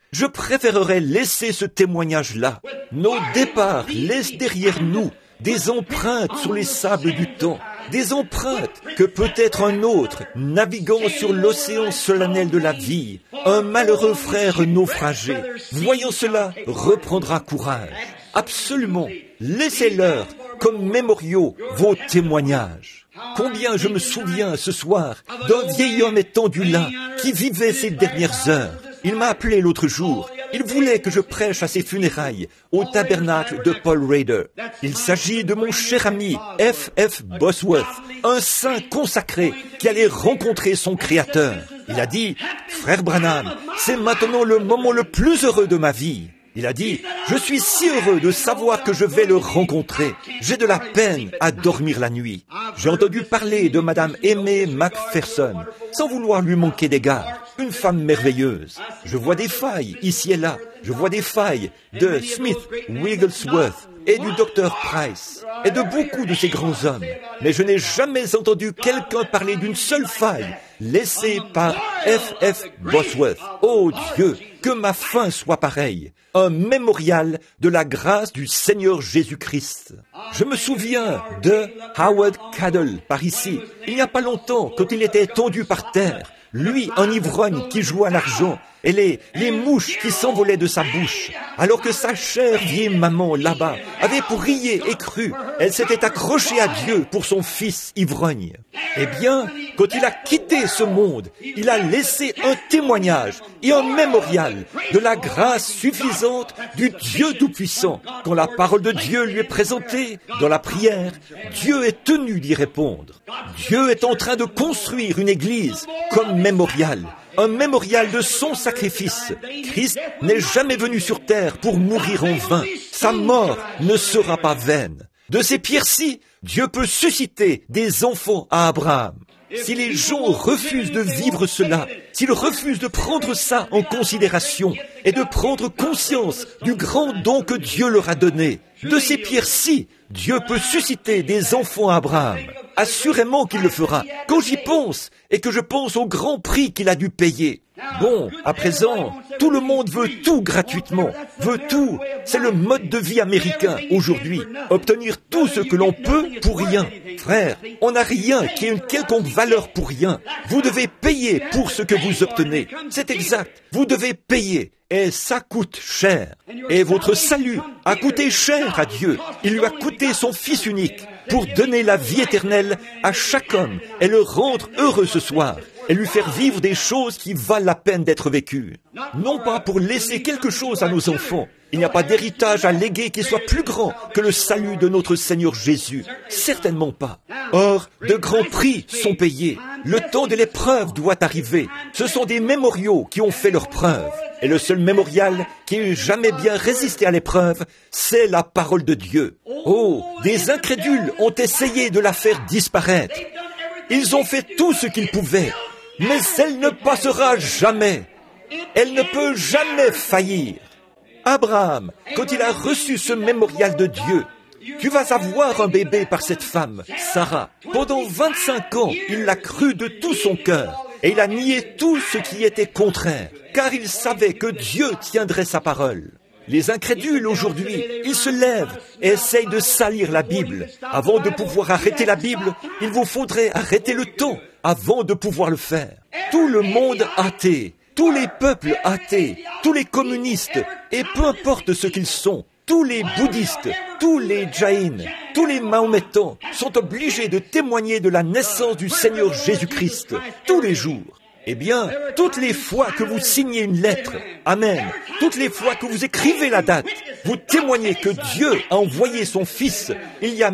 Je préférerais laisser ce témoignage-là. Nos départs laissent derrière nous des empreintes sur les sables du temps, des empreintes que peut-être un autre, naviguant sur l'océan solennel de la vie, un malheureux frère naufragé, voyant cela, reprendra courage. Absolument, laissez-leur comme mémoriaux vos témoignages. Combien je me souviens ce soir d'un vieil homme étendu là, qui vivait ses dernières heures. Il m'a appelé l'autre jour. Il voulait que je prêche à ses funérailles au tabernacle de Paul Rader. Il s'agit de mon cher ami F.F. Bosworth, un saint consacré qui allait rencontrer son Créateur. Il a dit, « Frère Branham, c'est maintenant le moment le plus heureux de ma vie. » Il a dit, « Je suis si heureux de savoir que je vais le rencontrer. J'ai de la peine à dormir la nuit. » J'ai entendu parler de Madame Aimée McPherson, sans vouloir lui manquer d'égard. Une femme merveilleuse. Je vois des failles ici et là. Je vois des failles de Smith Wigglesworth et du docteur Price et de beaucoup de ces grands hommes. Mais je n'ai jamais entendu quelqu'un parler d'une seule faille laissée par F.F. Bosworth. Oh Dieu, que ma fin soit pareille. Un mémorial de la grâce du Seigneur Jésus-Christ. Je me souviens de Howard Cadell par ici, il n'y a pas longtemps, quand il était tendu par terre. Lui, un ivrogne qui jouait à l'argent, et les mouches qui s'envolaient de sa bouche, alors que sa chère vieille maman, là-bas, avait pour rier et cru, elle s'était accrochée à Dieu pour son fils ivrogne. Eh bien, quand il a quitté ce monde, il a laissé un témoignage et un mémorial de la grâce suffisante du Dieu Tout-Puissant. Quand la parole de Dieu lui est présentée dans la prière, Dieu est tenu d'y répondre. Dieu est en train de construire une église comme mémorial. Un mémorial de son sacrifice. Christ n'est jamais venu sur terre pour mourir en vain. Sa mort ne sera pas vaine. De ces pierres-ci, Dieu peut susciter des enfants à Abraham. Si les gens refusent de vivre cela, s'ils refusent de prendre ça en considération et de prendre conscience du grand don que Dieu leur a donné, de ces pierres-ci, Dieu peut susciter des enfants à Abraham. Assurément qu'il le fera. Quand j'y pense, et que je pense au grand prix qu'il a dû payer. Bon, à présent, tout le monde veut tout gratuitement, veut tout. C'est le mode de vie américain aujourd'hui. Obtenir tout ce que l'on peut pour rien. Frère, on n'a rien qui ait une quelconque valeur pour rien. Vous devez payer pour ce que vous obtenez. C'est exact. Vous devez payer. Et ça coûte cher. Et votre salut a coûté cher à Dieu. Il lui a coûté son Fils unique pour donner la vie éternelle à chaque homme et le rendre heureux ce soir et lui faire vivre des choses qui valent la peine d'être vécues. Non pas pour laisser quelque chose à nos enfants. Il n'y a pas d'héritage à léguer qui soit plus grand que le salut de notre Seigneur Jésus. Certainement pas. Or, de grands prix sont payés. Le temps de l'épreuve doit arriver. Ce sont des mémoriaux qui ont fait leur preuve. Et le seul mémorial qui ait jamais bien résisté à l'épreuve, c'est la parole de Dieu. Oh, des incrédules ont essayé de la faire disparaître. Ils ont fait tout ce qu'ils pouvaient, mais elle ne passera jamais. Elle ne peut jamais faillir. Abraham, quand il a reçu ce mémorial de Dieu, tu vas avoir un bébé par cette femme, Sarah. Pendant 25 ans, il l'a cru de tout son cœur. Et il a nié tout ce qui était contraire, car il savait que Dieu tiendrait sa parole. Les incrédules aujourd'hui, ils se lèvent et essayent de salir la Bible. Avant de pouvoir arrêter la Bible, il vous faudrait arrêter le temps avant de pouvoir le faire. Tout le monde athée, tous les peuples athées, tous les communistes, et peu importe ce qu'ils sont, tous les bouddhistes, tous les jaïns, tous les mahométans sont obligés de témoigner de la naissance du Seigneur Jésus-Christ tous les jours. Eh bien, toutes les fois que vous signez une lettre, Amen, toutes les fois que vous écrivez la date, vous témoignez que Dieu a envoyé son Fils il y a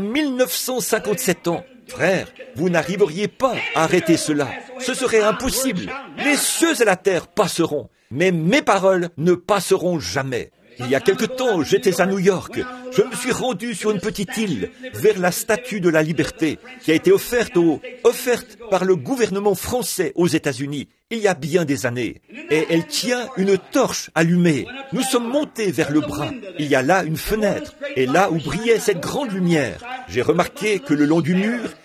1957 ans. Frère, vous n'arriveriez pas à arrêter cela. Ce serait impossible. Les cieux et la terre passeront, mais mes paroles ne passeront jamais. Il y a quelque temps, j'étais à New York. Je me suis rendu sur une petite île vers la Statue de la Liberté qui a été offerte par le gouvernement français aux États-Unis il y a bien des années. Et elle tient une torche allumée. Nous sommes montés vers le bras. Il y a là une fenêtre. Et là où brillait cette grande lumière, j'ai remarqué que le long du mur,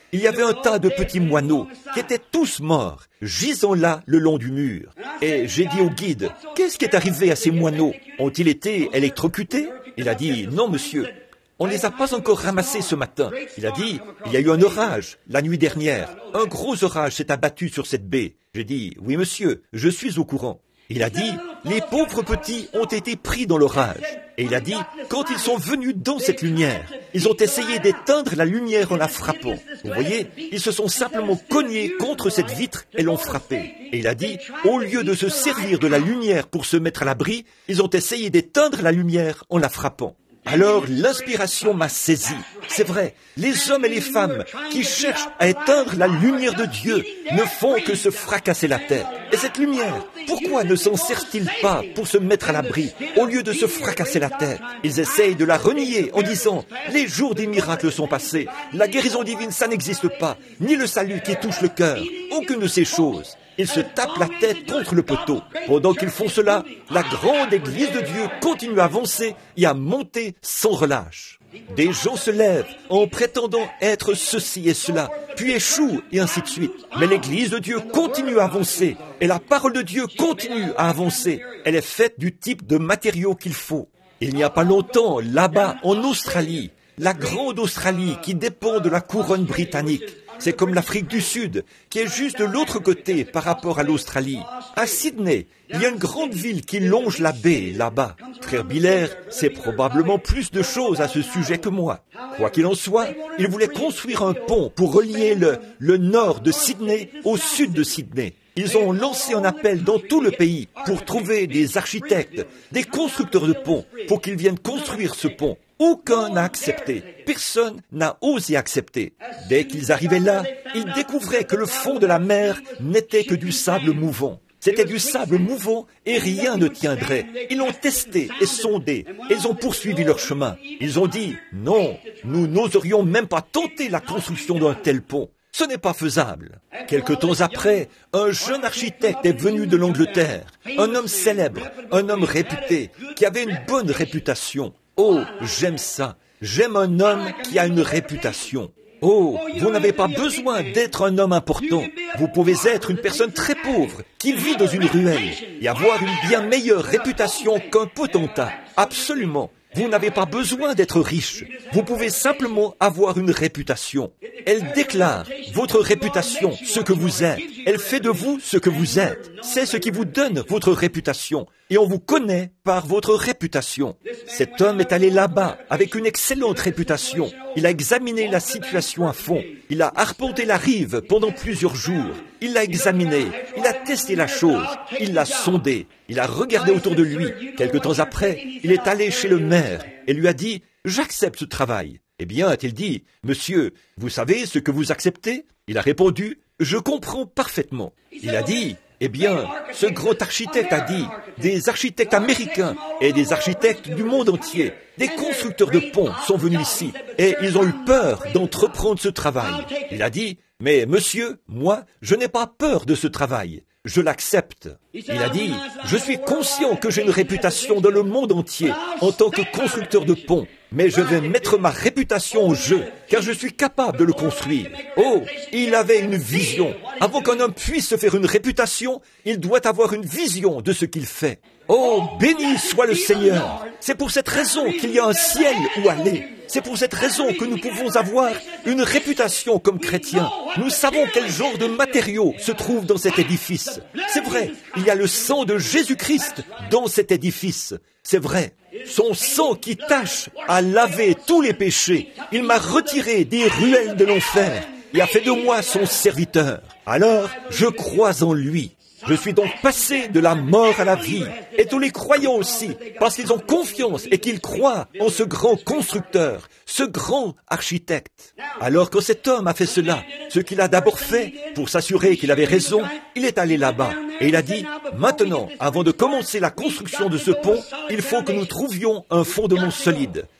il y avait un tas de petits moineaux qui étaient tous morts, gisant là le long du mur. Et j'ai dit au guide, qu'est-ce qui est arrivé à ces moineaux? Ont-ils été électrocutés? Il a dit, non monsieur, on ne les a pas encore ramassés ce matin. Il a dit, il y a eu un orage la nuit dernière. Un gros orage s'est abattu sur cette baie. J'ai dit, oui monsieur, je suis au courant. Il a dit, les pauvres petits ont été pris dans l'orage. Et il a dit, quand ils sont venus dans cette lumière, ils ont essayé d'éteindre la lumière en la frappant. Vous voyez, ils se sont simplement cognés contre cette vitre et l'ont frappée. Et il a dit, au lieu de se servir de la lumière pour se mettre à l'abri, ils ont essayé d'éteindre la lumière en la frappant. Alors l'inspiration m'a saisi. C'est vrai, les hommes et les femmes qui cherchent à éteindre la lumière de Dieu ne font que se fracasser la tête. Et cette lumière, pourquoi ne s'en servent-ils pas pour se mettre à l'abri au lieu de se fracasser la tête? Ils essayent de la renier en disant « Les jours des miracles sont passés, la guérison divine ça n'existe pas, ni le salut qui touche le cœur, aucune de ces choses. » Ils se tapent la tête contre le poteau. Pendant qu'ils font cela, la grande Église de Dieu continue à avancer et à monter sans relâche. Des gens se lèvent en prétendant être ceci et cela, puis échouent et ainsi de suite. Mais l'Église de Dieu continue à avancer et la parole de Dieu continue à avancer. Elle est faite du type de matériaux qu'il faut. Il n'y a pas longtemps, là-bas, en Australie, la grande Australie qui dépend de la couronne britannique, c'est comme l'Afrique du Sud, qui est juste de l'autre côté par rapport à l'Australie. À Sydney, il y a une grande ville qui longe la baie là-bas. Frère Biller sait probablement plus de choses à ce sujet que moi. Quoi qu'il en soit, il voulait construire un pont pour relier le nord de Sydney au sud de Sydney. Ils ont lancé un appel dans tout le pays pour trouver des architectes, des constructeurs de ponts, pour qu'ils viennent construire ce pont. Aucun n'a accepté. Personne n'a osé accepter. Dès qu'ils arrivaient là, ils découvraient que le fond de la mer n'était que du sable mouvant. C'était du sable mouvant et rien ne tiendrait. Ils l'ont testé et sondé. Et ils ont poursuivi leur chemin. Ils ont dit, non, nous n'oserions même pas tenter la construction d'un tel pont. Ce n'est pas faisable. Quelque temps après, un jeune architecte est venu de l'Angleterre. Un homme célèbre, un homme réputé, qui avait une bonne réputation. Oh, j'aime ça. J'aime un homme qui a une réputation. Oh, vous n'avez pas besoin d'être un homme important. Vous pouvez être une personne très pauvre qui vit dans une ruelle et avoir une bien meilleure réputation qu'un potentat. Absolument. Vous n'avez pas besoin d'être riche. Vous pouvez simplement avoir une réputation. Elle déclare votre réputation, ce que vous êtes. Elle fait de vous ce que vous êtes. C'est ce qui vous donne votre réputation. Et on vous connaît par votre réputation. Cet homme est allé là-bas avec une excellente réputation. Il a examiné la situation à fond. Il a arpenté la rive pendant plusieurs jours. Il l'a examiné. Il a testé la chose. Il l'a sondé. Il a regardé autour de lui. Quelque temps après, il est allé chez le maire et lui a dit « J'accepte ce travail ». Eh bien, a-t-il dit « Monsieur, vous savez ce que vous acceptez ?» Il a répondu « Je comprends parfaitement ». Il a dit « Eh bien, ce grand architecte a dit, des architectes américains et des architectes du monde entier, des constructeurs de ponts sont venus ici et ils ont eu peur d'entreprendre ce travail. » Il a dit « Mais monsieur, moi, je n'ai pas peur de ce travail. Je l'accepte. » Il a dit, je suis conscient que j'ai une réputation dans le monde entier en tant que constructeur de ponts, mais je vais mettre ma réputation au jeu, car je suis capable de le construire. Oh, il avait une vision. Avant qu'un homme puisse se faire une réputation, il doit avoir une vision de ce qu'il fait. Oh, béni soit le Seigneur. C'est pour cette raison qu'il y a un ciel où aller. C'est pour cette raison que nous pouvons avoir une réputation comme chrétiens. Nous savons quel genre de matériaux se trouve dans cet édifice. C'est vrai, il y a le sang de Jésus-Christ dans cet édifice. C'est vrai, son sang qui tâche à laver tous les péchés. Il m'a retiré des ruelles de l'enfer et a fait de moi son serviteur. Alors, je crois en lui. Je suis donc passé de la mort à la vie, et tous les croyants aussi, parce qu'ils ont confiance et qu'ils croient en ce grand constructeur, ce grand architecte. Alors quand cet homme a fait cela, ce qu'il a d'abord fait, pour s'assurer qu'il avait raison, il est allé là-bas, et il a dit, maintenant, avant de commencer la construction de ce pont, il faut que nous trouvions un fondement solide.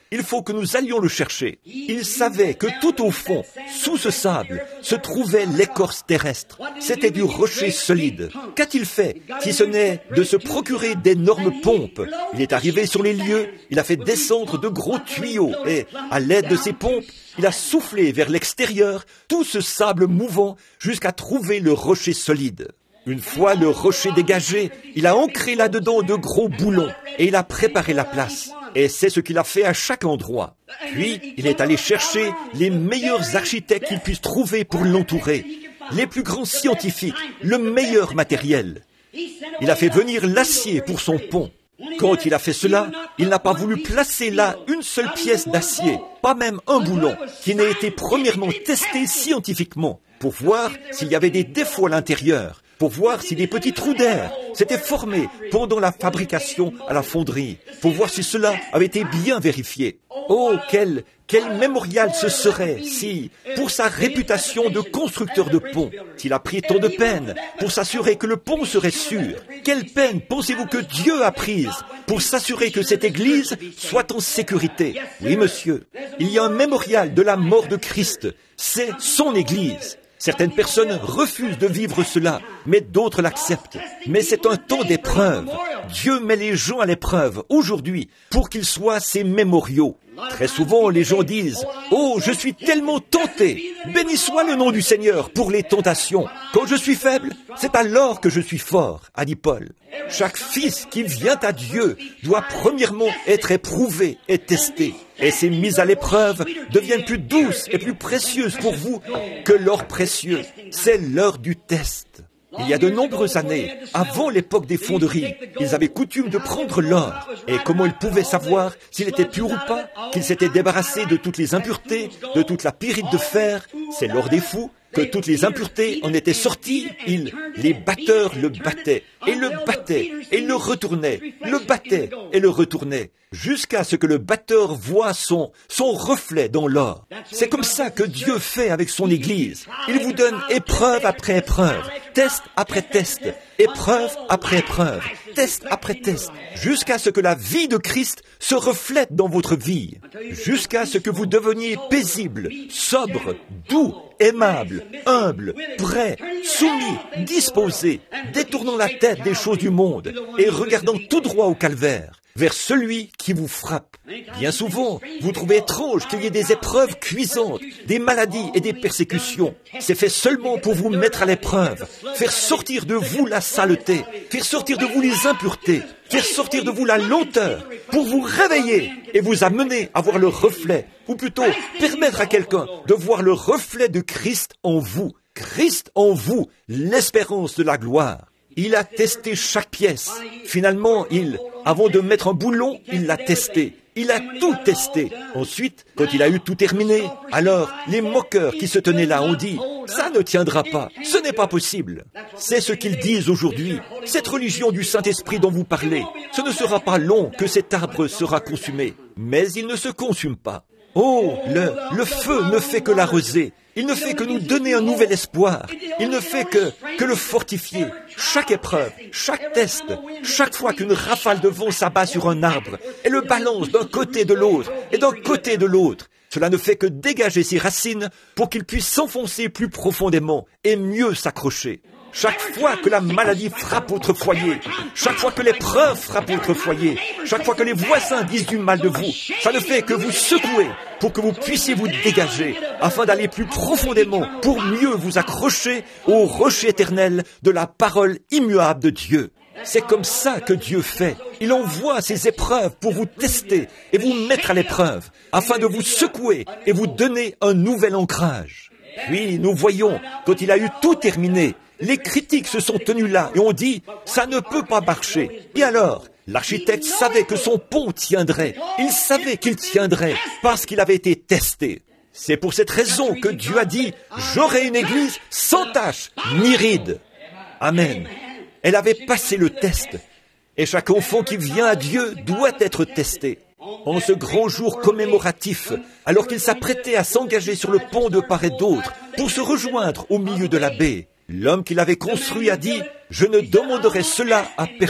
Il faut que nous allions le chercher. Il savait que tout au fond, sous ce sable, se trouvait l'écorce terrestre. C'était du rocher solide. Qu'a-t-il fait, si ce n'est de se procurer d'énormes pompes? Il est arrivé sur les lieux, il a fait descendre de gros tuyaux et, à l'aide de ces pompes, il a soufflé vers l'extérieur tout ce sable mouvant jusqu'à trouver le rocher solide. Une fois le rocher dégagé, il a ancré là-dedans de gros boulons et il a préparé la place. Et c'est ce qu'il a fait à chaque endroit. Puis, il est allé chercher les meilleurs architectes qu'il puisse trouver pour l'entourer, les plus grands scientifiques, le meilleur matériel. Il a fait venir l'acier pour son pont. Quand il a fait cela, il n'a pas voulu placer là une seule pièce d'acier, pas même un boulon, qui n'ait été premièrement testé scientifiquement, pour voir s'il y avait des défauts à l'intérieur, pour voir si des petits trous d'air s'étaient formés pendant la fabrication à la fonderie, pour voir si cela avait été bien vérifié. Oh, quel mémorial ce serait si, pour sa réputation de constructeur de pont, s'il a pris tant de peine pour s'assurer que le pont serait sûr. Quelle peine pensez-vous que Dieu a prise pour s'assurer que cette Église soit en sécurité? Oui, monsieur, il y a un mémorial de la mort de Christ. C'est son Église. Certaines personnes refusent de vivre cela, mais d'autres l'acceptent. Mais c'est un temps d'épreuve. Dieu met les gens à l'épreuve aujourd'hui pour qu'ils soient ses mémoriaux. Très souvent, les gens disent « Oh, je suis tellement tenté! Béni soit le nom du Seigneur pour les tentations. Quand je suis faible, c'est alors que je suis fort, a dit Paul. Chaque fils qui vient à Dieu doit premièrement être éprouvé et testé. Et ces mises à l'épreuve deviennent plus douces et plus précieuses pour vous que l'or précieux. C'est l'heure du test. Il y a de nombreuses années, avant l'époque des fonderies, ils avaient coutume de prendre l'or. Et comment ils pouvaient savoir s'il était pur ou pas, qu'il s'était débarrassé de toutes les impuretés, de toute la pyrite de fer? C'est l'or des fous. Que toutes les impuretés en étaient sorties, les batteurs le battaient, et le battaient, et le retournaient, le battaient, et le retournaient, jusqu'à ce que le batteur voie son reflet dans l'or. C'est comme ça que Dieu fait avec son Église. Il vous donne épreuve après épreuve, test après test, épreuve après épreuve, test après test, jusqu'à ce que la vie de Christ se reflète dans votre vie, jusqu'à ce que vous deveniez paisible, sobre, doux, aimable, humble, prêt, soumis, disposé, détournant la tête des choses du monde et regardant tout droit au calvaire, vers celui qui vous frappe. Bien souvent, vous trouvez étrange qu'il y ait des épreuves cuisantes, des maladies et des persécutions. C'est fait seulement pour vous mettre à l'épreuve, faire sortir de vous la saleté, faire sortir de vous les impuretés, faire sortir de vous la lenteur, pour vous réveiller et vous amener à voir le reflet, ou plutôt permettre à quelqu'un de voir le reflet de Christ en vous. Christ en vous, l'espérance de la gloire. Il a testé chaque pièce. Finalement, avant de mettre un boulon, il l'a testé. Il a tout testé. Ensuite, quand il a eu tout terminé, alors les moqueurs qui se tenaient là ont dit « Ça ne tiendra pas, ce n'est pas possible ». C'est ce qu'ils disent aujourd'hui. Cette religion du Saint-Esprit dont vous parlez, ce ne sera pas long que cet arbre sera consumé. Mais il ne se consume pas. Oh, le feu ne fait que l'arroser. Il ne fait que nous donner un nouvel espoir. Il ne fait que le fortifier. Chaque épreuve, chaque test, chaque fois qu'une rafale de vent s'abat sur un arbre et le balance d'un côté de l'autre et d'un côté de l'autre, cela ne fait que dégager ses racines pour qu'il puisse s'enfoncer plus profondément et mieux s'accrocher. Chaque fois que la maladie frappe votre foyer, chaque fois que l'épreuve frappe votre foyer, chaque fois que les voisins disent du mal de vous, ça ne fait que vous secouer pour que vous puissiez vous dégager, afin d'aller plus profondément, pour mieux vous accrocher au rocher éternel de la parole immuable de Dieu. C'est comme ça que Dieu fait. Il envoie ces épreuves pour vous tester et vous mettre à l'épreuve, afin de vous secouer et vous donner un nouvel ancrage. Puis nous voyons, quand il a eu tout terminé, les critiques se sont tenus là et ont dit « ça ne peut pas marcher ». Et alors, l'architecte savait que son pont tiendrait. Il savait qu'il tiendrait parce qu'il avait été testé. C'est pour cette raison que Dieu a dit « j'aurai une église sans tache ni ride ». Amen. Elle avait passé le test. Et chaque enfant qui vient à Dieu doit être testé. En ce grand jour commémoratif, alors qu'il s'apprêtait à s'engager sur le pont de part et d'autre pour se rejoindre au milieu de la baie, l'homme qui l'avait construit a dit « Je ne demanderai cela à personne ».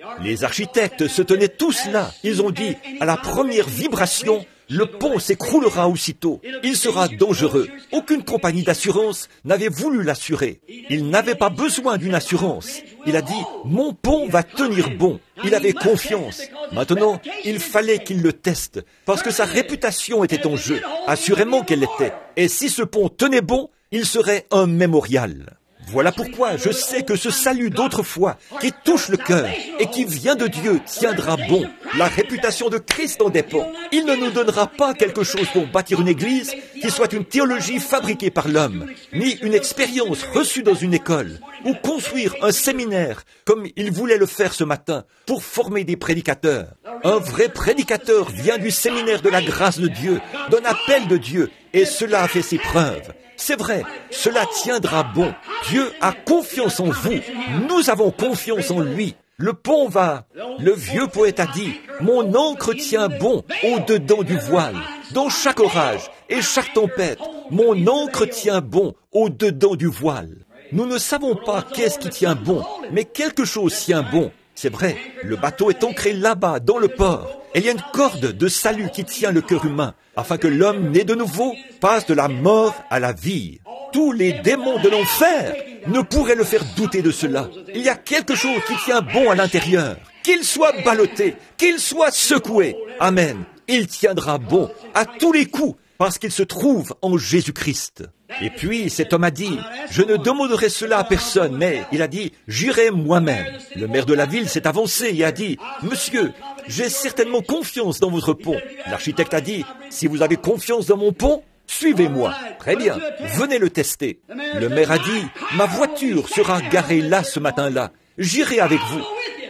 Les architectes se tenaient tous là. Ils ont dit, à la première vibration, le pont s'écroulera aussitôt. Il sera dangereux. Aucune compagnie d'assurance n'avait voulu l'assurer. Il n'avait pas besoin d'une assurance. Il a dit, mon pont va tenir bon. Il avait confiance. Maintenant, il fallait qu'il le teste, parce que sa réputation était en jeu. Assurément qu'elle l'était. Et si ce pont tenait bon, il serait un mémorial. Voilà pourquoi je sais que ce salut d'autrefois, qui touche le cœur et qui vient de Dieu, tiendra bon. La réputation de Christ en dépend. Il ne nous donnera pas quelque chose pour bâtir une église qui soit une théologie fabriquée par l'homme, ni une expérience reçue dans une école, ou construire un séminaire, comme il voulait le faire ce matin, pour former des prédicateurs. Un vrai prédicateur vient du séminaire de la grâce de Dieu, d'un appel de Dieu, et cela a fait ses preuves. C'est vrai, cela tiendra bon. Dieu a confiance en vous. Nous avons confiance en lui. Le pont va. Le vieux poète a dit, mon ancre tient bon au-dedans du voile. Dans chaque orage et chaque tempête, mon ancre tient bon au-dedans du voile. Nous ne savons pas qu'est-ce qui tient bon, mais quelque chose tient bon. C'est vrai, le bateau est ancré là-bas, dans le port. Et il y a une corde de salut qui tient le cœur humain, afin que l'homme né de nouveau passe de la mort à la vie. Tous les démons de l'enfer ne pourraient le faire douter de cela. Il y a quelque chose qui tient bon à l'intérieur. Qu'il soit ballotté, qu'il soit secoué. Amen. Il tiendra bon à tous les coups, parce qu'il se trouve en Jésus-Christ. Et puis, cet homme a dit, je ne demanderai cela à personne, mais il a dit, j'irai moi-même. Le maire de la ville s'est avancé et a dit, monsieur, j'ai certainement confiance dans votre pont. L'architecte a dit, si vous avez confiance dans mon pont, suivez-moi. Très bien, venez le tester. Le maire a dit, ma voiture sera garée là ce matin-là. J'irai avec vous.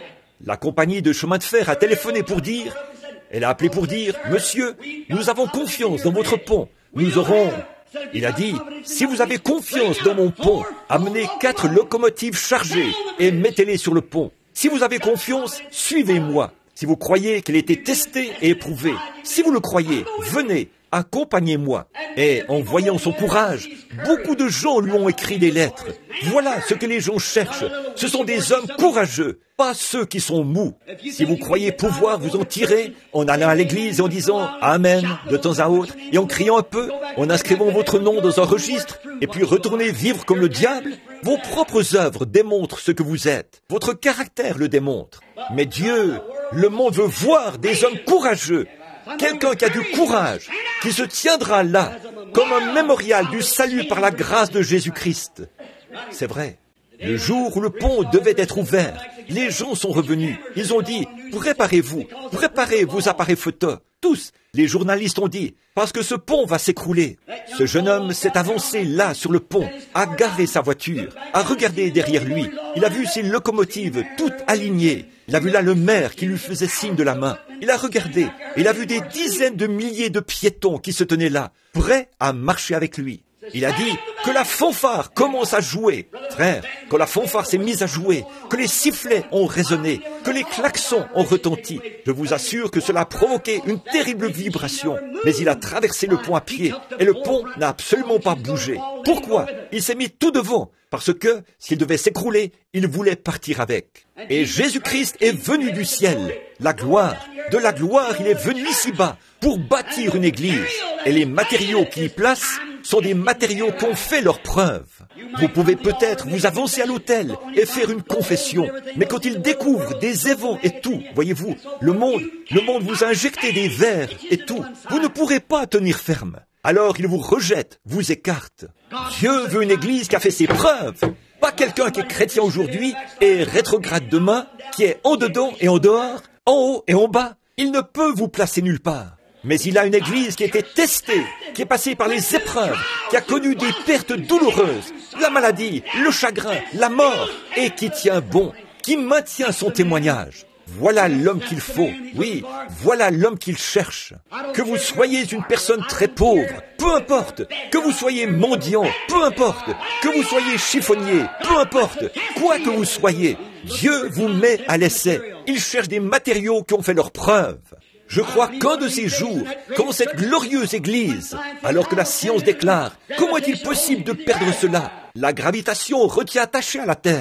La compagnie de chemin de fer a téléphoné pour dire, elle a appelé pour dire, monsieur, nous avons confiance dans votre pont. Nous aurons... Il a dit, si vous avez confiance dans mon pont, amenez 4 locomotives chargées et mettez-les sur le pont. Si vous avez confiance, suivez-moi. Si vous croyez qu'elle a été testée et éprouvée, si vous le croyez, venez, accompagnez-moi. Et en voyant son courage, beaucoup de gens lui ont écrit des lettres. Voilà ce que les gens cherchent. Ce sont des hommes courageux, pas ceux qui sont mous. Si vous croyez pouvoir vous en tirer en allant à l'église et en disant « Amen » de temps à autre, et en criant un peu, en inscrivant votre nom dans un registre, et puis retournez vivre comme le diable, vos propres œuvres démontrent ce que vous êtes. Votre caractère le démontre. Mais Dieu, le monde veut voir des hommes courageux, quelqu'un qui a du courage, qui se tiendra là, comme un mémorial du salut par la grâce de Jésus-Christ. C'est vrai. Le jour où le pont devait être ouvert, les gens sont revenus. Ils ont dit, préparez-vous, préparez vos appareils photo. Tous, les journalistes ont dit, parce que ce pont va s'écrouler. Ce jeune homme s'est avancé là sur le pont, a garé sa voiture, a regardé derrière lui. Il a vu ses locomotives toutes alignées. Il a vu là le maire qui lui faisait signe de la main. Il a regardé, il a vu des dizaines de milliers de piétons qui se tenaient là, prêts à marcher avec lui. Il a dit que la fanfare commence à jouer. Frère, quand la fanfare s'est mise à jouer, que les sifflets ont résonné, que les klaxons ont retenti, je vous assure que cela a provoqué une terrible vibration. Mais il a traversé le pont à pied et le pont n'a absolument pas bougé. Pourquoi? Il s'est mis tout devant, parce que s'il devait s'écrouler, il voulait partir avec. Et Jésus-Christ est venu du ciel, la gloire. De la gloire, il est venu ici-bas pour bâtir une église. Et les matériaux qu'il y place sont des matériaux qui ont fait leur preuve. Vous pouvez peut-être vous avancer à l'autel et faire une confession, mais quand il découvre des évents et tout, voyez-vous, le monde vous a injecté des vers et tout, vous ne pourrez pas tenir ferme. Alors il vous rejette, vous écarte. Dieu veut une église qui a fait ses preuves, pas quelqu'un qui est chrétien aujourd'hui et rétrograde demain, qui est en dedans et en dehors, en haut et en bas. Il ne peut vous placer nulle part. Mais il a une église qui a été testée, qui est passée par les épreuves, qui a connu des pertes douloureuses, la maladie, le chagrin, la mort, et qui tient bon, qui maintient son témoignage. Voilà l'homme qu'il faut, oui, voilà l'homme qu'il cherche. Que vous soyez une personne très pauvre, peu importe. Que vous soyez mendiant, peu importe. Que vous soyez chiffonnier, peu importe. Quoi que vous soyez, Dieu vous met à l'essai. Il cherche des matériaux qui ont fait leur preuve. Je crois qu'un de ces jours, quand cette glorieuse Église, alors que la science déclare, comment est-il possible de perdre cela? La gravitation retient attaché à la terre.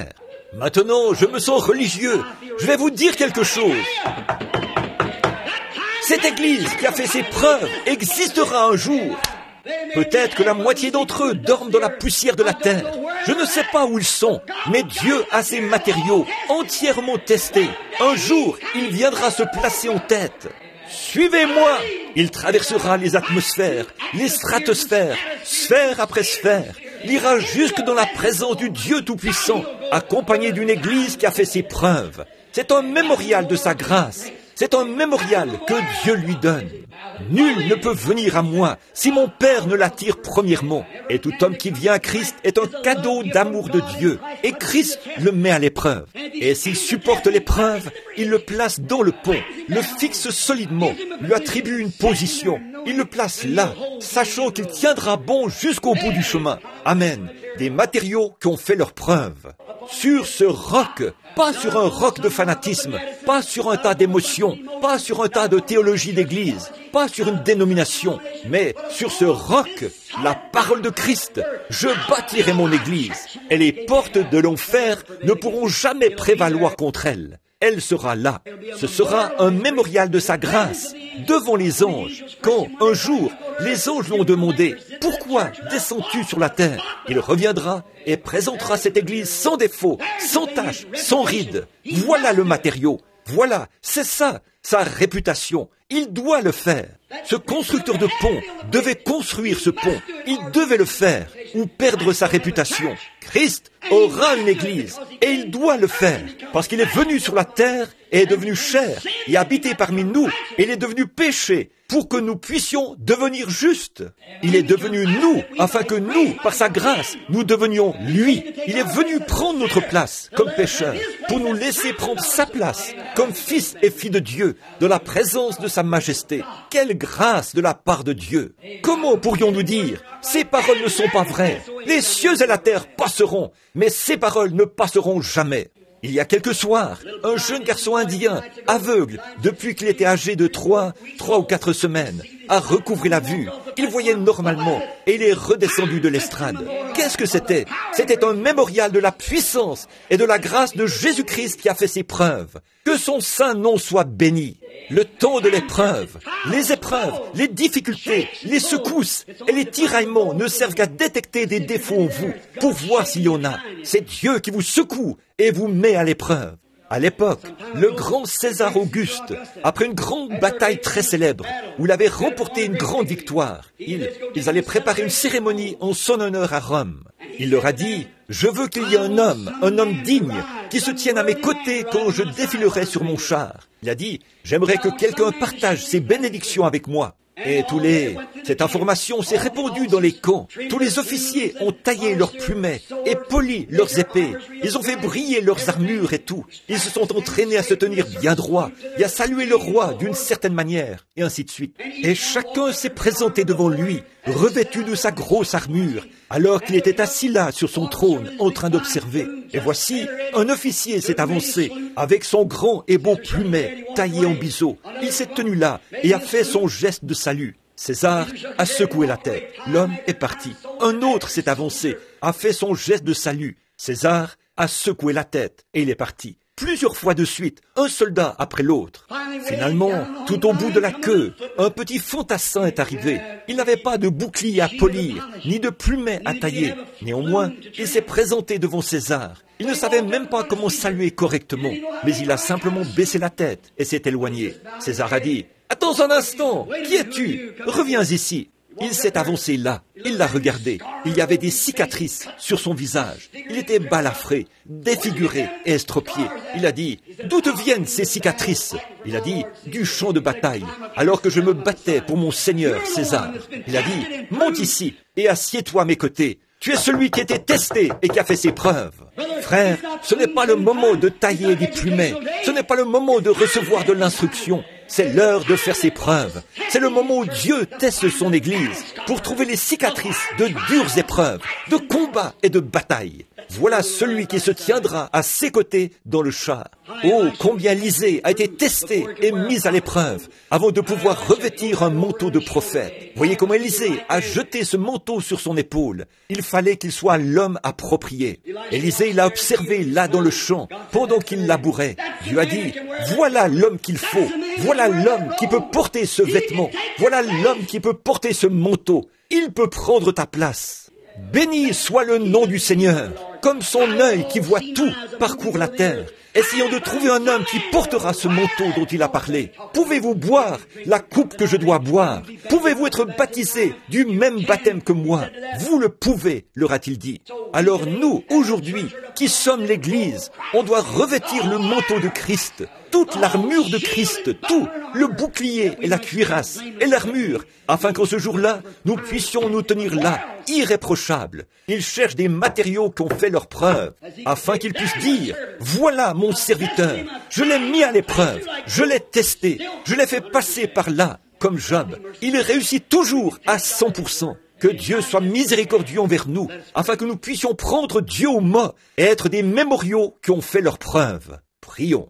Maintenant, je me sens religieux. Je vais vous dire quelque chose. Cette Église qui a fait ses preuves existera un jour. Peut-être que la moitié d'entre eux dorment dans la poussière de la terre. Je ne sais pas où ils sont, mais Dieu a ses matériaux entièrement testés. Un jour, il viendra se placer en tête. Suivez-moi. Il traversera les atmosphères, les stratosphères, sphère après sphère. Il ira jusque dans la présence du Dieu Tout-Puissant, accompagné d'une Église qui a fait ses preuves. C'est un mémorial de sa grâce. C'est un mémorial que Dieu lui donne. Nul ne peut venir à moi si mon Père ne l'attire premièrement. Et tout homme qui vient à Christ est un cadeau d'amour de Dieu. Et Christ le met à l'épreuve. Et s'il supporte l'épreuve, il le place dans le pont, le fixe solidement, lui attribue une position. Il le place là, sachant qu'il tiendra bon jusqu'au bout du chemin. Amen. Des matériaux qui ont fait leur preuve. Sur ce roc, pas sur un roc de fanatisme, pas sur un tas d'émotions, pas sur un tas de théologie d'église, pas sur une dénomination, mais sur ce roc, la parole de Christ, je bâtirai mon église, et les portes de l'enfer ne pourront jamais prévaloir contre elle. Elle sera là. Ce sera un mémorial de sa grâce devant les anges. Quand, un jour, les anges l'ont demandé, « Pourquoi descends-tu sur la terre ?» Il reviendra et présentera cette église sans défaut, sans tache, sans ride. Voilà le matériau. Voilà, c'est ça, sa réputation. Il doit le faire. Ce constructeur de pont devait construire ce pont. Il devait le faire ou perdre sa réputation. Christ aura une église et il doit le faire parce qu'il est venu sur la terre et est devenu chair et habité parmi nous et il est devenu péché pour que nous puissions devenir justes. Il est devenu nous afin que nous, par sa grâce, nous devenions lui. Il est venu prendre notre place comme pécheurs pour nous laisser prendre sa place comme fils et filles de Dieu dans la présence de sa majesté. Quelle grâce de la part de Dieu! Comment pourrions-nous dire, ces paroles ne sont pas vraies? Les cieux et la terre passeront, mais ces paroles ne passeront jamais. Il y a quelques soirs, un jeune garçon indien, aveugle, depuis qu'il était âgé de 3 ou 4 semaines, a recouvré la vue. Il voyait normalement et il est redescendu de l'estrade. Qu'est-ce que c'était? C'était un mémorial de la puissance et de la grâce de Jésus-Christ qui a fait ses preuves. Que son saint nom soit béni. Le temps de l'épreuve, les épreuves, les difficultés, les secousses et les tiraillements ne servent qu'à détecter des défauts en vous pour voir s'il y en a. C'est Dieu qui vous secoue et vous met à l'épreuve. À l'époque, le grand César Auguste, après une grande bataille très célèbre, où il avait remporté une grande victoire, ils allaient préparer une cérémonie en son honneur à Rome. Il leur a dit, « Je veux qu'il y ait un homme digne, qui se tienne à mes côtés quand je défilerai sur mon char. » Il a dit, « J'aimerais que quelqu'un partage ses bénédictions avec moi. » Et cette information s'est répandue dans les camps. Tous les officiers ont taillé leurs plumets et poli leurs épées. Ils ont fait briller leurs armures et tout. Ils se sont entraînés à se tenir bien droit et à saluer le roi d'une certaine manière, et ainsi de suite. Et chacun s'est présenté devant lui, revêtu de sa grosse armure, alors qu'il était assis là sur son trône en train d'observer. Et voici, un officier s'est avancé avec son grand et beau plumet taillé en biseau. Il s'est tenu là et a fait son geste de salut. César a secoué la tête. L'homme est parti. Un autre s'est avancé, a fait son geste de salut. César a secoué la tête et il est parti. Plusieurs fois de suite, un soldat après l'autre. Finalement, tout au bout de la queue, un petit fantassin est arrivé. Il n'avait pas de bouclier à polir, ni de plumet à tailler. Néanmoins, il s'est présenté devant César. Il ne savait même pas comment saluer correctement, mais il a simplement baissé la tête et s'est éloigné. César a dit, « Attends un instant, qui es-tu? Reviens ici. » Il s'est avancé là, il l'a regardé. Il y avait des cicatrices sur son visage. Il était balafré, défiguré et estropié. Il a dit, « D'où te viennent ces cicatrices ?» Il a dit, « Du champ de bataille, alors que je me battais pour mon seigneur César. » Il a dit, « Monte ici et assieds-toi à mes côtés. Tu es celui qui était testé et qui a fait ses preuves. » Frère, ce n'est pas le moment de tailler des plumets. Ce n'est pas le moment de recevoir de l'instruction. C'est l'heure de faire ses preuves. C'est le moment où Dieu teste son Église pour trouver les cicatrices de dures épreuves, de combats et de batailles. voilà celui qui se tiendra à ses côtés dans le char. Oh, combien Élisée a été testé et mis à l'épreuve avant de pouvoir revêtir un manteau de prophète. Voyez comment Élisée a jeté ce manteau sur son épaule. Il fallait qu'il soit l'homme approprié. Élisée l'a observé là dans le champ pendant qu'il labourait. Dieu a dit, voilà l'homme qu'il faut. Voilà l'homme qui peut porter ce vêtement. Voilà l'homme qui peut porter ce manteau. Il peut prendre ta place. Béni soit le nom du Seigneur. Comme son œil qui voit tout parcourt la terre. Essayons de trouver un homme qui portera ce manteau dont il a parlé. Pouvez-vous boire la coupe que je dois boire? Pouvez-vous être baptisé du même baptême que moi? Vous le pouvez, leur a-t-il dit. Alors nous, aujourd'hui, qui sommes l'Église, on doit revêtir le manteau de Christ, toute l'armure de Christ, tout, le bouclier et la cuirasse et l'armure, afin qu'en ce jour-là, nous puissions nous tenir là, irréprochables. Ils cherchent des matériaux qui ont fait leur preuve, afin qu'ils puissent dire, voilà mon serviteur, je l'ai mis à l'épreuve, je l'ai testé, je l'ai fait passer par là, comme Job. Il réussit toujours à 100%. Que Dieu soit miséricordieux envers nous, afin que nous puissions prendre Dieu au mot et être des mémoriaux qui ont fait leur preuve. Prions.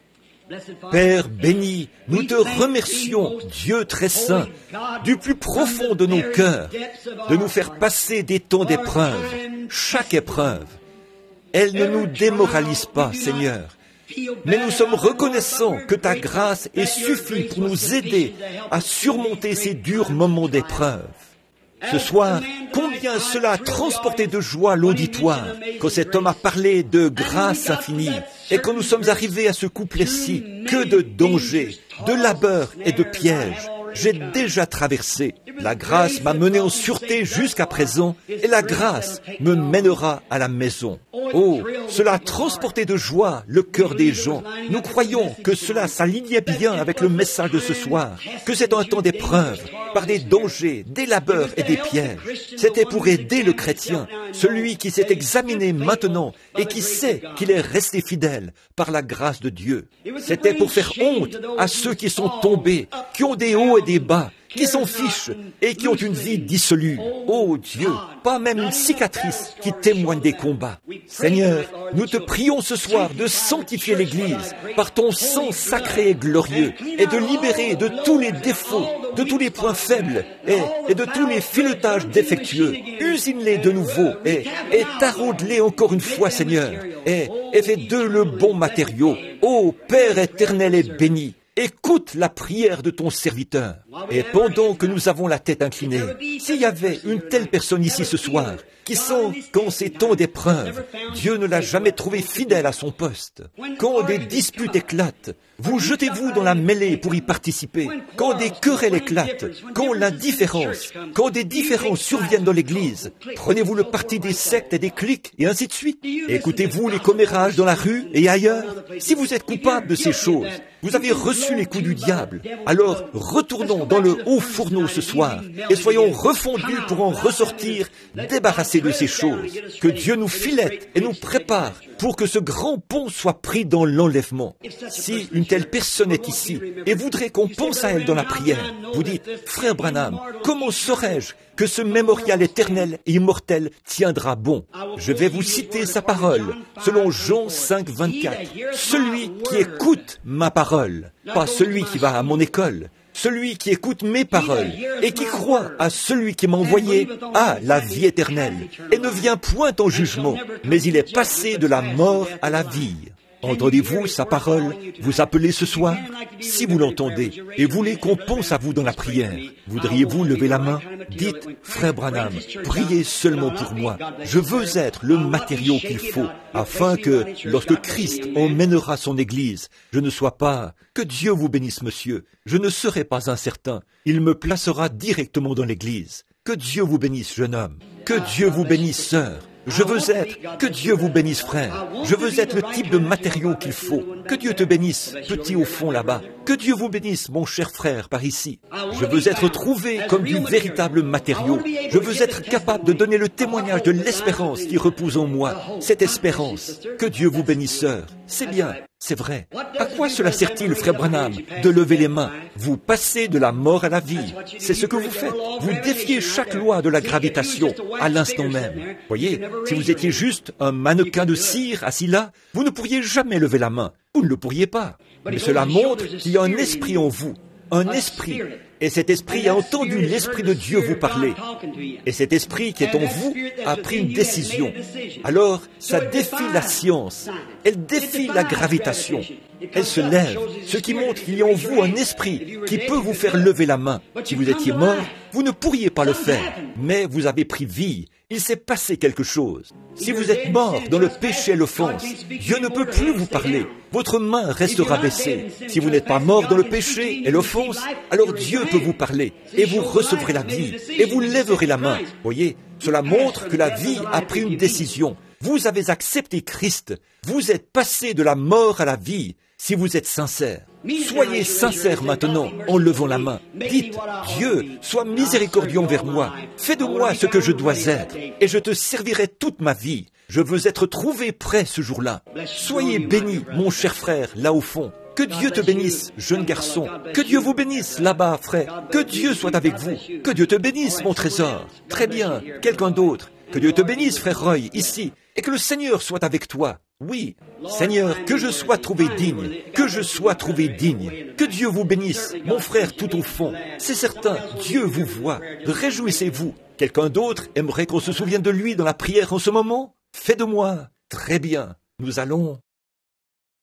Père béni, nous te remercions, Dieu très saint, du plus profond de nos cœurs, de nous faire passer des temps d'épreuve, chaque épreuve. Elle ne nous démoralise pas, Seigneur, mais nous sommes reconnaissants que ta grâce est suffit pour nous aider à surmonter ces durs moments d'épreuve. Ce soir, combien cela a transporté de joie l'auditoire quand cet homme a parlé de grâce infinie et quand nous sommes arrivés à ce couplet-ci, que de dangers, de labeurs et de pièges j'ai déjà traversé. La grâce m'a mené en sûreté jusqu'à présent et la grâce me mènera à la maison. Oh, cela a transporté de joie le cœur des gens. Nous croyons que cela s'alignait bien avec le message de ce soir, que c'est un temps d'épreuve, par des dangers, des labeurs et des pièges. C'était pour aider le chrétien, celui qui s'est examiné maintenant et qui sait qu'il est resté fidèle par la grâce de Dieu. C'était pour faire honte à ceux qui sont tombés, qui ont des hauts et des bas, qui s'en fichent et qui ont une vie dissolue. Oh Dieu, pas même une cicatrice qui témoigne des combats. Seigneur, nous te prions ce soir de sanctifier l'Église par ton sang sacré et glorieux et de libérer de tous les défauts, de tous les points faibles et de tous les filetages défectueux. Usine-les de nouveau et taraude-les encore une fois, Seigneur, et fais d'eux le bon matériau. Ô Père éternel et béni, écoute la prière de ton serviteur. Et pendant que nous avons la tête inclinée, s'il y avait une telle personne ici ce soir, qui sent qu'en ces temps d'épreuve, Dieu ne l'a jamais trouvé fidèle à son poste. Quand des disputes éclatent, vous jetez-vous dans la mêlée pour y participer. Quand des querelles éclatent, quand l'indifférence, quand des différences surviennent dans l'Église, prenez-vous le parti des sectes et des cliques et ainsi de suite. Écoutez-vous les commérages dans la rue et ailleurs. Si vous êtes coupable de ces choses, vous avez reçu les coups du diable. Alors retournons dans le haut fourneau ce soir et soyons refondus pour en ressortir débarrassés de ces choses. Que Dieu nous filette et nous prépare pour que ce grand pont soit pris dans l'enlèvement. Si une telle personne est ici et voudrait qu'on pense à elle dans la prière, vous dites, frère Branham, comment saurais-je que ce mémorial éternel et immortel tiendra bon? Je vais vous citer sa parole, selon Jean 5, 24. Celui qui écoute ma parole, pas celui qui va à mon école, celui qui écoute mes paroles et qui croit à celui qui m'a envoyé a la vie éternelle et ne vient point en jugement, mais il est passé de la mort à la vie. Entendez-vous sa parole vous appelez ce soir? Si vous l'entendez et voulez qu'on pense à vous dans la prière, voudriez-vous lever la main? Dites, frère Branham, priez seulement pour moi. Je veux être le matériau qu'il faut, afin que, lorsque Christ emmènera son Église, je ne sois pas... Que Dieu vous bénisse, monsieur. Je ne serai pas incertain. Il me placera directement dans l'Église. Que Dieu vous bénisse, jeune homme. Que Dieu vous bénisse, sœur. Je veux être, que Dieu vous bénisse, frère. Je veux être le type de matériau qu'il faut. Que Dieu te bénisse, petit au fond là-bas. Que Dieu vous bénisse, mon cher frère, par ici. Je veux être trouvé comme du véritable matériau. Je veux être capable de donner le témoignage de l'espérance qui repose en moi. Cette espérance. Que Dieu vous bénisse, sœur. C'est bien. C'est vrai. À quoi cela sert-il, frère Branham, de lever les mains? Vous passez de la mort à la vie. C'est ce que vous faites. Vous défiez chaque loi de la gravitation à l'instant même. Voyez, si vous étiez juste un mannequin de cire assis là, vous ne pourriez jamais lever la main. Vous ne le pourriez pas. Mais cela montre qu'il y a un esprit en vous. Un esprit. Et cet esprit a entendu l'Esprit de Dieu vous parler. Et cet esprit qui est en vous a pris une décision. Alors, ça défie la science. Elle défie la gravitation. Elle se lève, ce qui montre qu'il y a en vous un esprit qui peut vous faire lever la main. Si vous étiez mort, vous ne pourriez pas le faire. Mais vous avez pris vie. Il s'est passé quelque chose. Si vous êtes mort dans le péché et l'offense, Dieu ne peut plus vous parler. Votre main restera baissée. Si vous n'êtes pas mort dans le péché et l'offense, alors Dieu peut vous parler et vous recevrez la vie et vous lèverez la main. Voyez, cela montre que la vie a pris une décision. Vous avez accepté Christ. Vous êtes passé de la mort à la vie si vous êtes sincère. Soyez sincère maintenant en levant la main. Dites, Dieu, sois miséricordieux envers moi. Fais de moi ce que je dois être et je te servirai toute ma vie. Je veux être trouvé prêt ce jour-là. Soyez béni, mon cher frère, là au fond. Que Dieu te bénisse, jeune garçon. Que Dieu vous bénisse, là-bas, frère. Que Dieu soit avec vous. Que Dieu te bénisse, mon trésor. Très bien. Quelqu'un d'autre. Que Dieu te bénisse, frère Roy, ici. Et que le Seigneur soit avec toi. Oui. Seigneur, que je sois trouvé digne. Que je sois trouvé digne. Que Dieu vous bénisse, mon frère tout au fond. C'est certain, Dieu vous voit. Réjouissez-vous. Quelqu'un d'autre aimerait qu'on se souvienne de lui dans la prière en ce moment? Fais de moi. Très bien. Nous allons